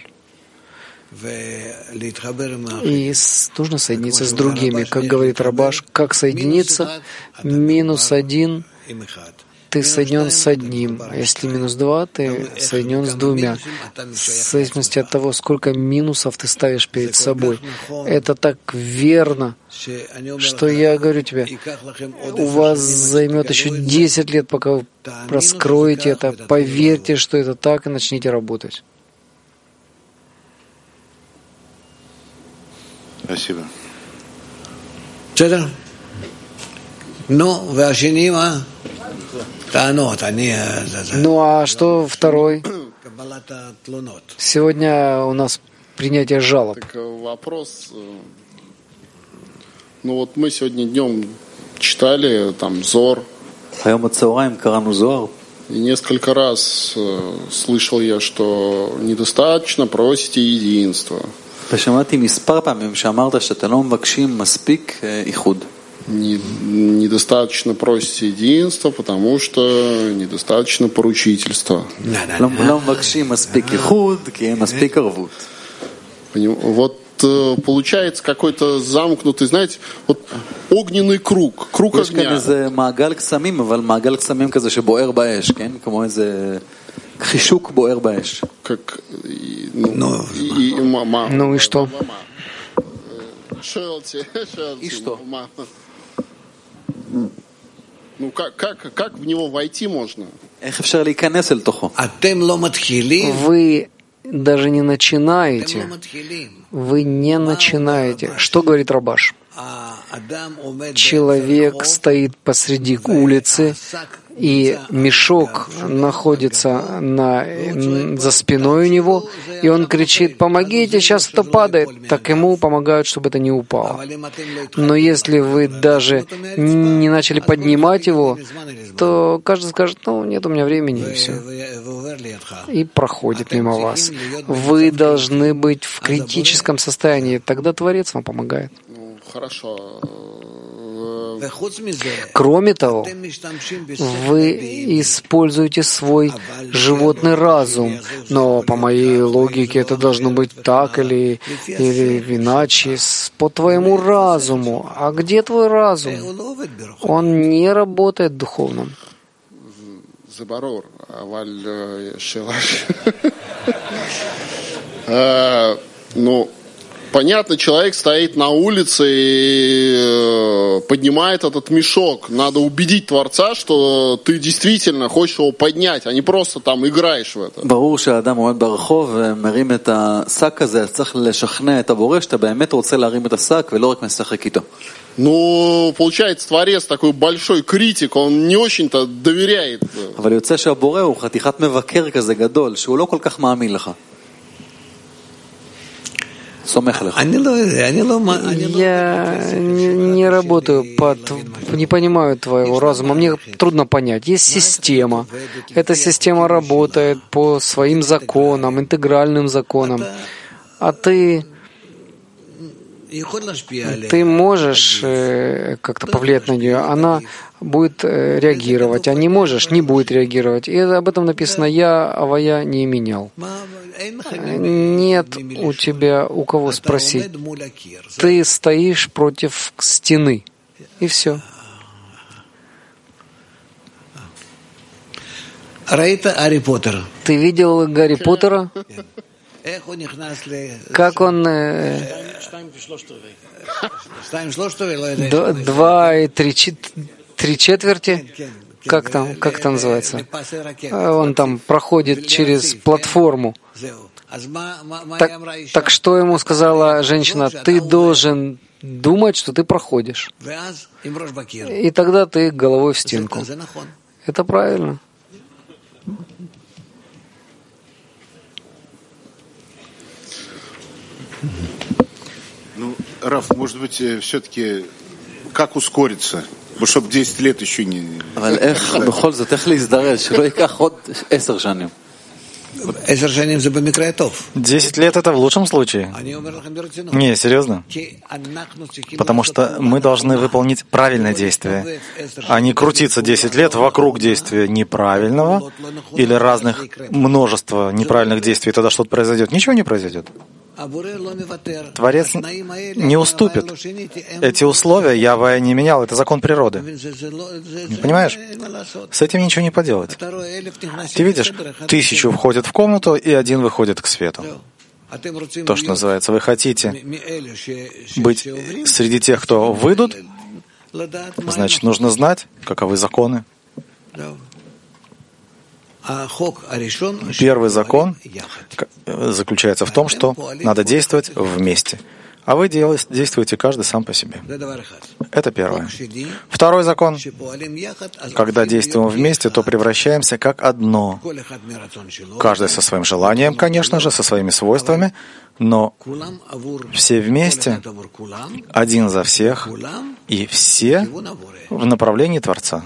И нужно соединиться с другими. Как говорит Рабаш, как соединиться? Минус один, ты соединен с одним. А если минус два, ты соединен с двумя. В зависимости от того, сколько минусов ты ставишь перед собой. Это так верно, что я говорю тебе, у вас займет еще десять лет, пока вы раскроете это. Поверьте, что это так, и начните работать. Спасибо. בסדר? נו, והשני מה? טענות, אני... Ну а что второй? Сегодня у нас принятие жалоб. Так вопрос. Ну вот мы сегодня днем читали там Зор. И несколько раз э, слышал я, что недостаточно просите единства. ושמעתי מספר פעמים שאמרת שאתם לא מבקשים מספיק איחוד. Недостаточно просите единства, потому что недостаточно поручительства. לא מבקשים מספיק איחוד, כי אין מספיק ערבות. Вот получается какой-то замкнутый, знаете, вот огненный круг, круг יש огня. כאן איזה מעגל קסמים, אבל מעגל קסמים כזה שבוער באש, כן? כמו איזה חישוק בוער באש. Как, ну, и, и, мама, Ну и что? И что? Ну как, как, как в него войти можно? איך אפשר להיכנס אל תוכו? Вы даже не начинаете. Вы не начинаете. Что говорит Рабаш? Человек стоит посреди улицы и мешок находится на, за спиной у него, и он кричит: «Помогите, сейчас это падает», так ему помогают, чтобы это не упало. Но если вы даже не начали поднимать его, то каждый скажет: «Ну, нет у меня времени», и все. И проходит мимо вас. Вы должны быть в критическом состоянии, тогда Творец вам помогает. Хорошо. Кроме того, вы используете свой животный разум, но по моей логике это должно быть так или, или иначе, по твоему разуму. А где твой разум? Он не работает в духовном. Ну, понятно, человек стоит на улице и поднимает этот мешок. Надо убедить Творца, что ты действительно хочешь его поднять, а не просто там играешь в это. ברור שהאדם עומד ברחוב ומרים את השק הזה, צריך לשכנע את הבורא שאתה באמת רוצה להרים את השק ולא רק משחק איתו. Ну, получается, Творец такой большой критик, он не очень-то доверяет. אבל יוצא שהבורא הוא חתיכת מבקר כזה גדול, שהוא לא כל כך מאמין לך. Я не, не работаю, под, не понимаю твоего разума, мне трудно понять. Есть система. Эта система работает по своим законам, интегральным законам. А ты, ты можешь э, как-то повлиять на нее. Она будет э, реагировать, а не можешь, не будет реагировать. И об этом написано: «Я авая не менял». Нет у тебя у кого спросить. Ты стоишь против стены. И все. Ты видел Гарри Поттера? Как он... Э, два и три, три четверти? Как там, как это называется? Он там проходит через платформу. Так, так что ему сказала женщина? Ты должен думать, что ты проходишь. И тогда ты головой в стенку. Это правильно. Ну, Раф, может быть, все-таки как ускориться? Ну, чтобы десять лет еще не... Десять лет — это в лучшем случае. Не, серьезно. Потому что мы должны выполнить правильное действие, а не крутиться десять лет вокруг действия неправильного или разных множества неправильных действий, тогда что-то произойдет. Ничего не произойдет. Творец не уступит. Эти условия я бы не менял, это закон природы. Не понимаешь? С этим ничего не поделать. Ты видишь, тысячу входят в комнату, и один выходит к свету. То, что называется, вы хотите быть среди тех, кто выйдут, значит, нужно знать, каковы законы. Первый закон заключается в том, что надо действовать вместе. А вы действуете каждый сам по себе. Это первое. Второй закон. Когда действуем вместе, то превращаемся как одно. Каждый со своим желанием, конечно же, со своими свойствами, но все вместе, один за всех, и все в направлении Творца.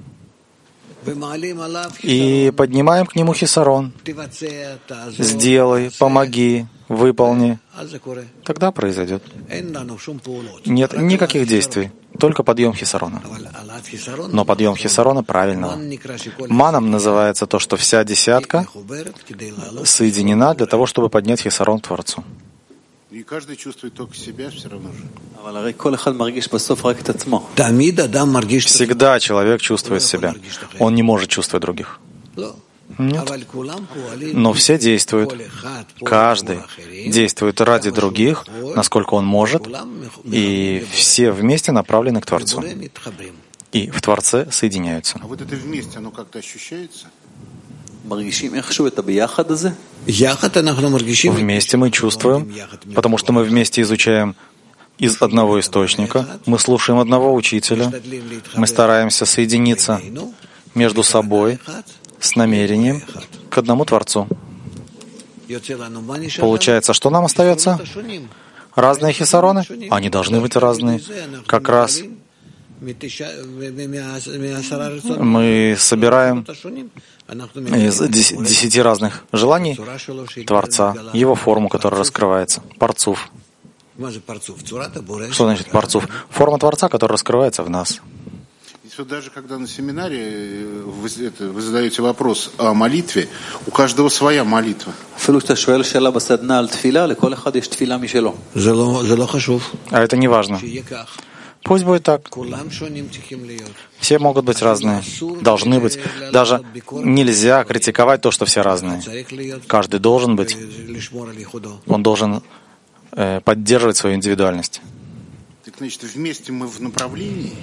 И поднимаем к нему хисарон. Сделай, помоги, выполни. Тогда произойдет. Нет никаких действий, только подъем хисарона. Но подъем хисарона правильного. Маном называется то, что вся десятка соединена для того, чтобы поднять хисарон к Творцу. И каждый чувствует только себя все равно же. Всегда человек чувствует себя. Он не может чувствовать других. Нет. Но все действуют. Каждый действует ради других, насколько он может, и все вместе направлены к Творцу. И в Творце соединяются. А вот это вместе, оно как-то ощущается? Вместе мы чувствуем, потому что мы вместе изучаем из одного источника, мы слушаем одного учителя, мы стараемся соединиться между собой с намерением к одному Творцу. Получается, что нам остается? Разные хисароны? Они должны быть разные. Как раз мы собираем из десяти разных желаний Творца, Его форму, которая раскрывается. Парцуф. Что значит парцуф? Форма Творца, которая раскрывается в нас. Даже когда на семинаре вы, это, вы задаете вопрос о молитве, у каждого своя молитва. А это не важно. Пусть будет так. Все могут быть разные, должны быть. Даже нельзя критиковать то, что все разные. Каждый должен быть. Он должен э, поддерживать свою индивидуальность. Так значит, вместе мы в направлении.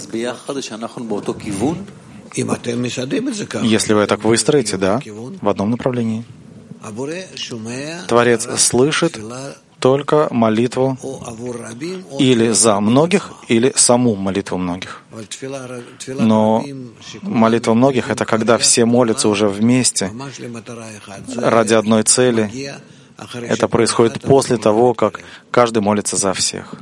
Если вы так выстроите, да, в одном направлении. Творец слышит только молитву или за многих, или саму молитву многих. Но молитва многих — это когда все молятся уже вместе ради одной цели. Это происходит после того, как каждый молится за всех.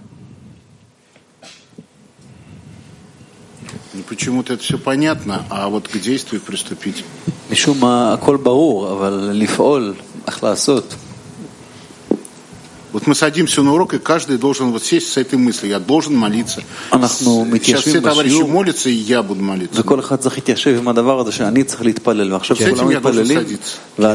Почему-то это все понятно, а вот к действию приступить. Вот мы садимся на урок, и каждый должен вот сесть с этой мыслью: я должен молиться. Сейчас все товарищи молятся, и я буду молиться. С этим я должен садиться.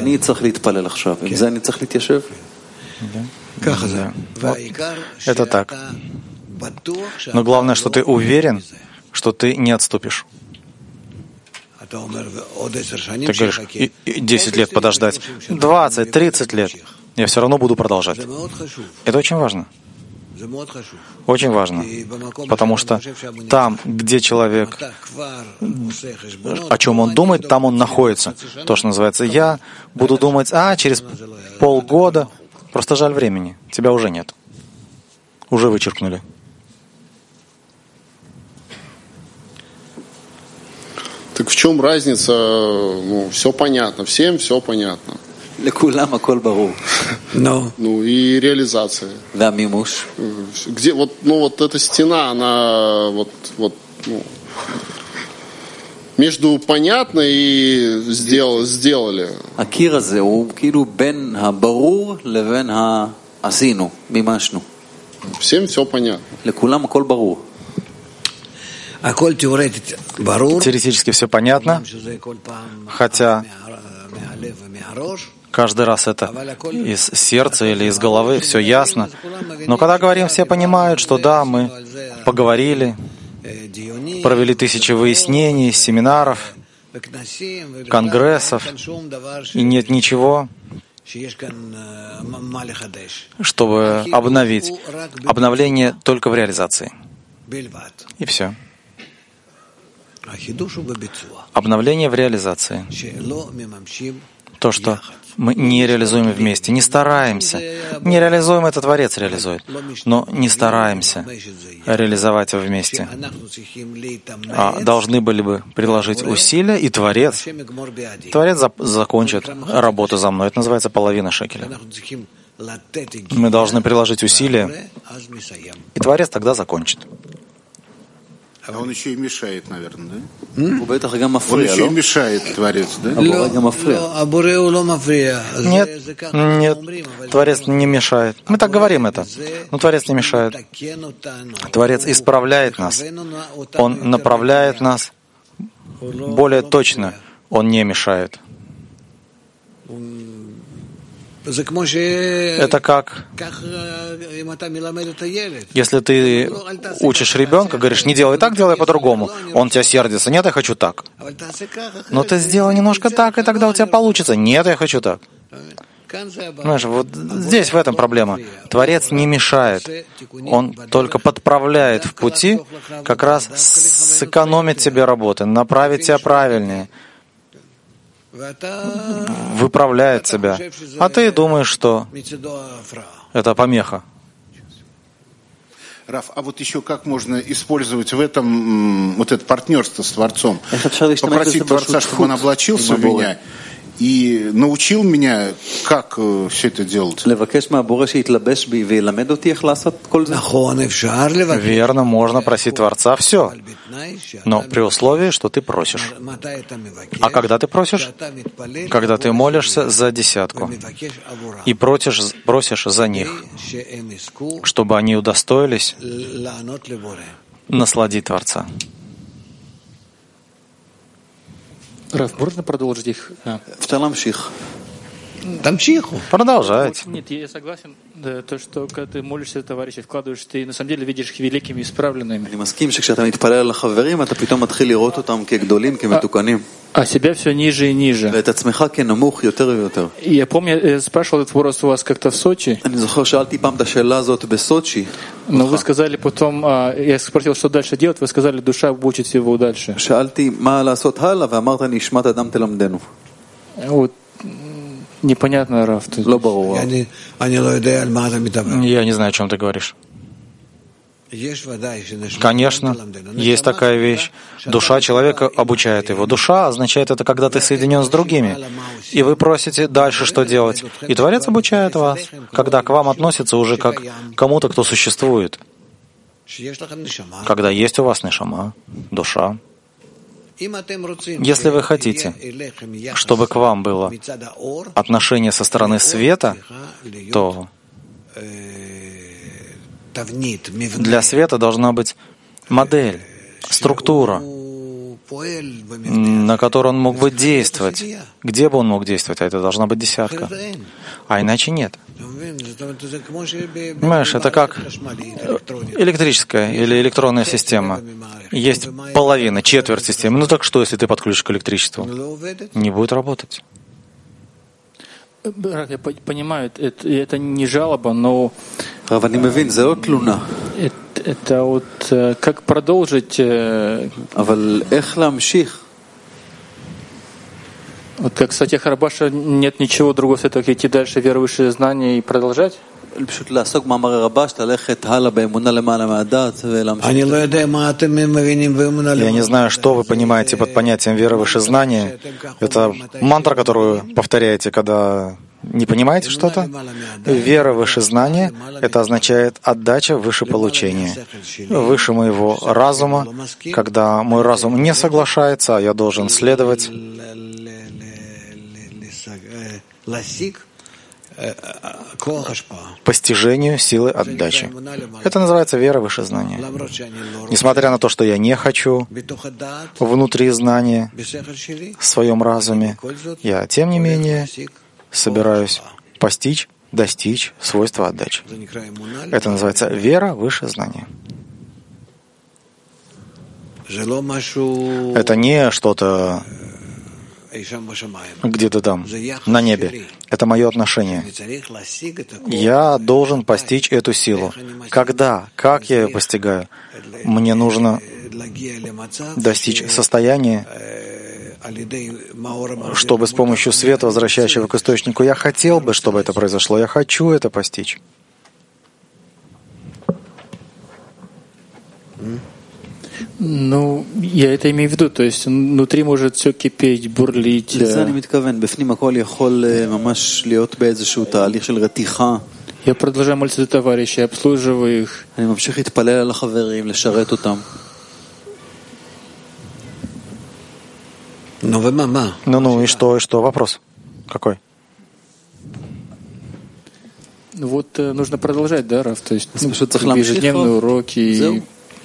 Это так. Но главное, что ты уверен, что ты не отступишь. Ты говоришь, десять лет подождать, двадцать, тридцать лет. Я все равно буду продолжать. Это очень важно. Очень важно. Потому что там, где человек, о чем он думает, там он находится. То, что называется, я буду думать, а через полгода, просто жаль времени, тебя уже нет. Уже вычеркнули. Так в чем разница? Ну, все понятно. Всем все понятно. No. Ну и реализация. Где вот, ну вот эта стена, она вот, вот, ну, между понятно и сделал, сделали. Всем все понятно. Теоретически все понятно, хотя каждый раз это из сердца или из головы, все ясно. Но когда говорим, все понимают, что да, мы поговорили, провели тысячи выяснений, семинаров, конгрессов, и нет ничего, чтобы обновить. Обновление только в реализации. И все. Обновление в реализации. То, что мы не реализуем вместе, не стараемся. Не реализуем, это Творец реализует. Но не стараемся реализовать его вместе. А должны были бы приложить усилия, и Творец. Творец закончит работу за мной. Это называется половина шекеля. Мы должны приложить усилия, и Творец тогда закончит. А он еще и мешает, наверное, да? Он еще и мешает, Творец, да? Нет, нет, Творец не мешает. Мы так говорим это, но Творец не мешает. Творец исправляет нас. Он направляет нас более точно. Он не мешает. Это как, если ты учишь ребенка, говоришь, не делай так, делай по-другому. Он тебя сердится. Нет, я хочу так. Но ты сделай немножко так, и тогда у тебя получится. Нет, я хочу так. Знаешь, вот здесь в этом проблема. Творец не мешает. Он только подправляет в пути, как раз сэкономит тебе работы, направит тебя правильнее, выправляет тебя. А ты думаешь, что это помеха. Раф, а вот еще как можно использовать в этом вот это партнерство с Творцом? Попросить Творца, чтобы он облачился в меня и научил меня, как все это делать. Верно, можно просить Творца все, но при условии, что ты просишь. А когда ты просишь? Когда ты молишься за десятку и просишь, просишь за них, чтобы они удостоились насладить Творца. Раф, можно продолжить их? Продолжайте. Нет, я согласен, да, то, что когда ты молишься за товарищей, вкладываешь, ты на самом деле видишь их великими, исправленными. А, а себя все ниже и ниже. И я помню, я спрашивал этот вопрос у вас как-то в Сочи. Но вы сказали потом, я спросил, что дальше делать, вы сказали, душа будет его дальше. Вот. Непонятно, Раф. Я не знаю, о чем ты говоришь. Конечно, есть такая вещь. Душа человека обучает его. Душа означает это, когда ты соединен с другими. И вы просите дальше, что делать. И Творец обучает вас, когда к вам относятся уже как к кому-то, кто существует. Когда есть у вас нешама, душа. Если вы хотите, чтобы к вам было отношение со стороны света, то для света должна быть модель, структура, на которой он мог бы действовать. Где бы он мог действовать? А это должна быть десятка. А иначе нет. Понимаешь, это как электрическая или электронная система. Есть половина, четверть системы. Ну так что, если ты подключишь к электричеству? Не будет работать. Я понимаю, это, это не жалоба, но это, это вот как продолжить, вот как Сатья Харабаша, нет ничего другого, это как идти дальше, вера, высшее знание и продолжать? Я не знаю, что вы понимаете под понятием веры выше знания. Это мантра, которую повторяете, когда не понимаете что-то. Вера выше знания — это означает отдача выше получения, выше моего разума. Когда мой разум не соглашается, а я должен следовать постижению силы отдачи. Это называется вера выше знания. Несмотря на то, что я не хочу внутри знания, в своем разуме, я, тем не менее, собираюсь постичь, достичь свойства отдачи. Это называется вера выше знания. Это не что-то где-то там, на небе. Это мое отношение. Я должен постичь эту силу. Когда? Как я ее постигаю? Мне нужно достичь состояния, чтобы с помощью света, возвращающего к источнику, я хотел бы, чтобы это произошло. Я хочу это постичь. Ну, я это имею в виду, то есть внутри может все кипеть, бурлить. Я продолжаю молиться за товарищей, обслуживаю их. Ну-ну, и что, и что? Вопрос какой? Вот нужно продолжать, да, Раф? То есть ну, ежедневные уроки.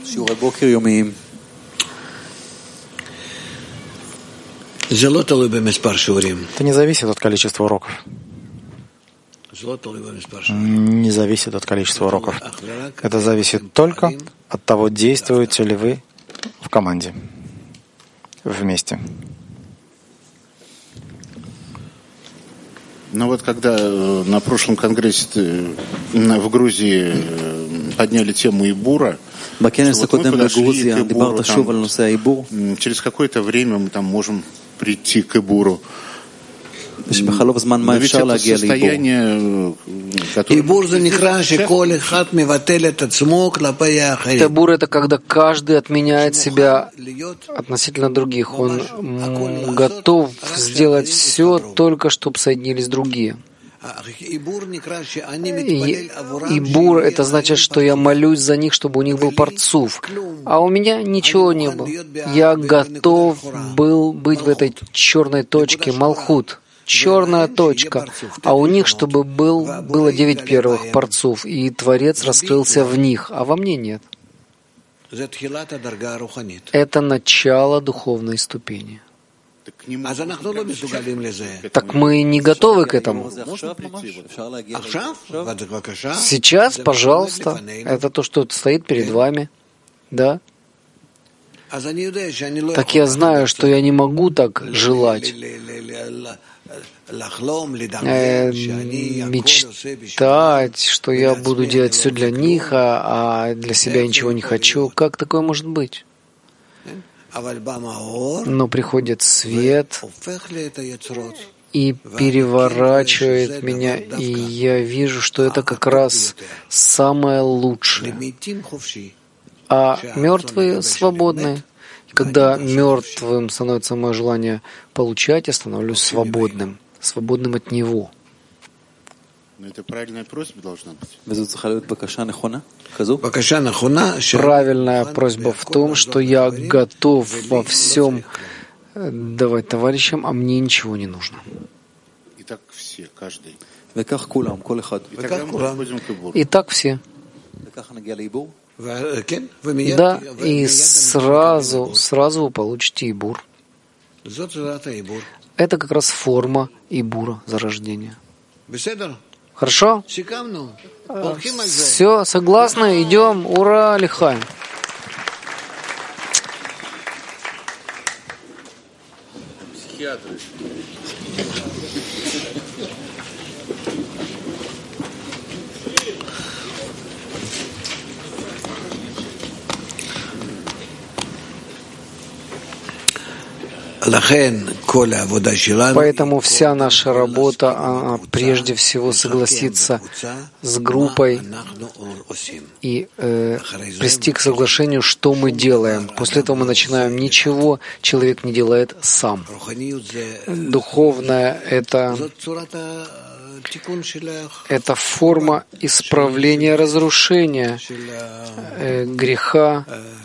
Это не зависит от количества уроков. Не зависит от количества уроков. Это зависит только от того, действуете ли вы в команде, вместе. Ну вот когда на прошлом конгрессе в Грузии подняли тему Ибура, вот мы подошли к Ибуру, там, через какое-то время мы там можем прийти к Ибуру. ведь это состояние, которое... Ибур — это когда каждый отменяет себя относительно других. Он готов сделать все только, чтобы соединились другие. Ибур — это значит, что я молюсь за них, чтобы у них был парцуф. А у меня ничего не было. Я готов был быть в этой черной точке, малхут. Черная точка, а у них, чтобы был, было девять первых парцуф, и Творец раскрылся в них, а во мне нет. Это начало духовной ступени. Так мы не готовы к этому. Сейчас, пожалуйста, это то, что стоит перед вами. Да? Так я знаю, что я не могу так желать. Мечтать, что я буду делать все для них, а для себя ничего не хочу. Как такое может быть? Но приходит свет и переворачивает меня, и я вижу, что это как раз самое лучшее. А мертвые свободны. Когда мертвым становится мое желание получать, я становлюсь свободным, свободным от него. Это правильная просьба должна быть. Правильная просьба в том, что я готов во всем давать товарищам, а мне ничего не нужно. И так все, каждый. И так все. Да, и сразу, сразу вы получите Ибур. Это как раз форма Ибура, зарождения. Хорошо? Все, согласны? Идем. Ура, Лихаим. Поэтому вся наша работа, она прежде всего согласиться с группой и э, прийти к соглашению, что мы делаем. После этого мы начинаем. Ничего человек не делает сам. Духовное — это это форма исправления разрушения э, греха,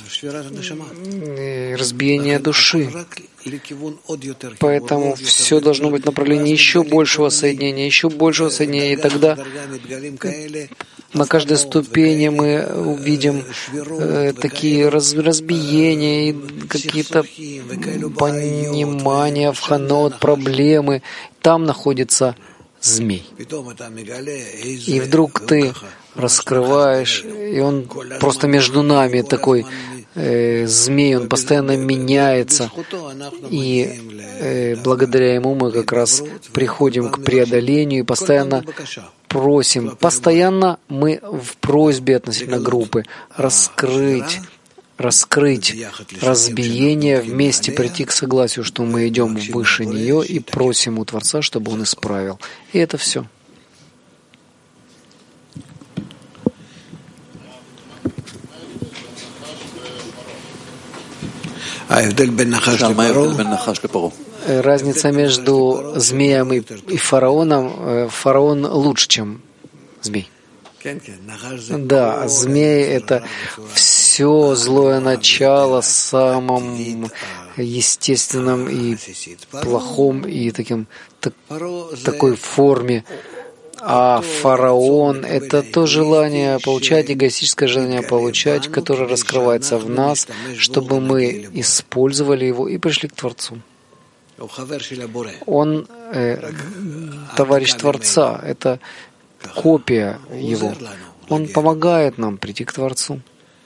э, разбиения души. Поэтому все должно быть в направлении еще большего соединения, еще большего соединения. И тогда на каждой ступени мы увидим э, такие раз, разбиения, и какие-то понимания, вханот, проблемы. Там находится змей. И вдруг ты раскрываешь, и он просто между нами такой э, змей, он постоянно меняется. И э, благодаря ему мы как раз приходим к преодолению и постоянно просим. Постоянно мы в просьбе относительно группы раскрыть раскрыть разбиение, вместе прийти к согласию, что мы идем выше нее и просим у Творца, чтобы Он исправил. И это все. Разница между змеем и фараоном. Фараон лучше, чем змей. Да, змей — это все злое начало в самом естественном и плохом и таким, так, такой форме. А фараон — это то желание получать, эгоистическое желание получать, которое раскрывается в нас, чтобы мы использовали его и пришли к Творцу. Он э, товарищ Творца, это копия его. Он помогает нам прийти к Творцу.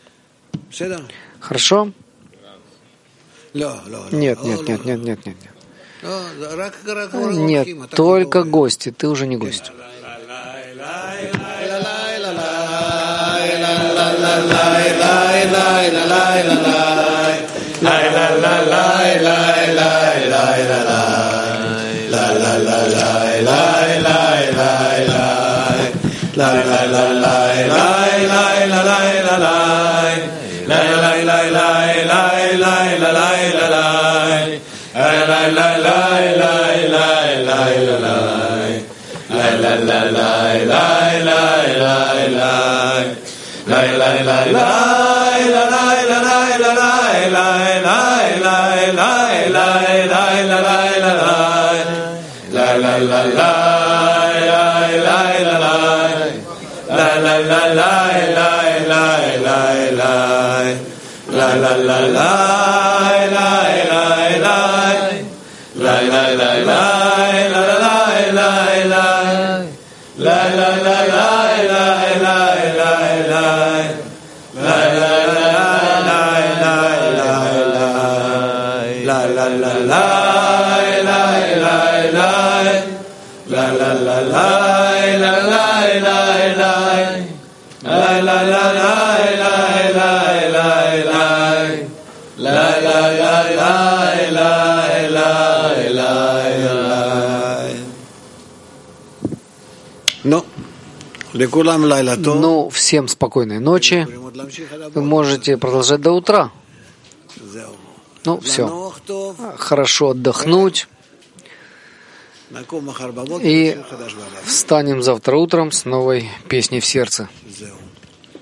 Хорошо? Нет, нет, нет, нет, нет, нет, нет. Нет, только гости. Ты уже не гость. La la la la la la la la la la la la Ну, всем спокойной ночи. Вы можете продолжать до утра. Ну, все. Хорошо отдохнуть. И встанем завтра утром с новой песней в сердце.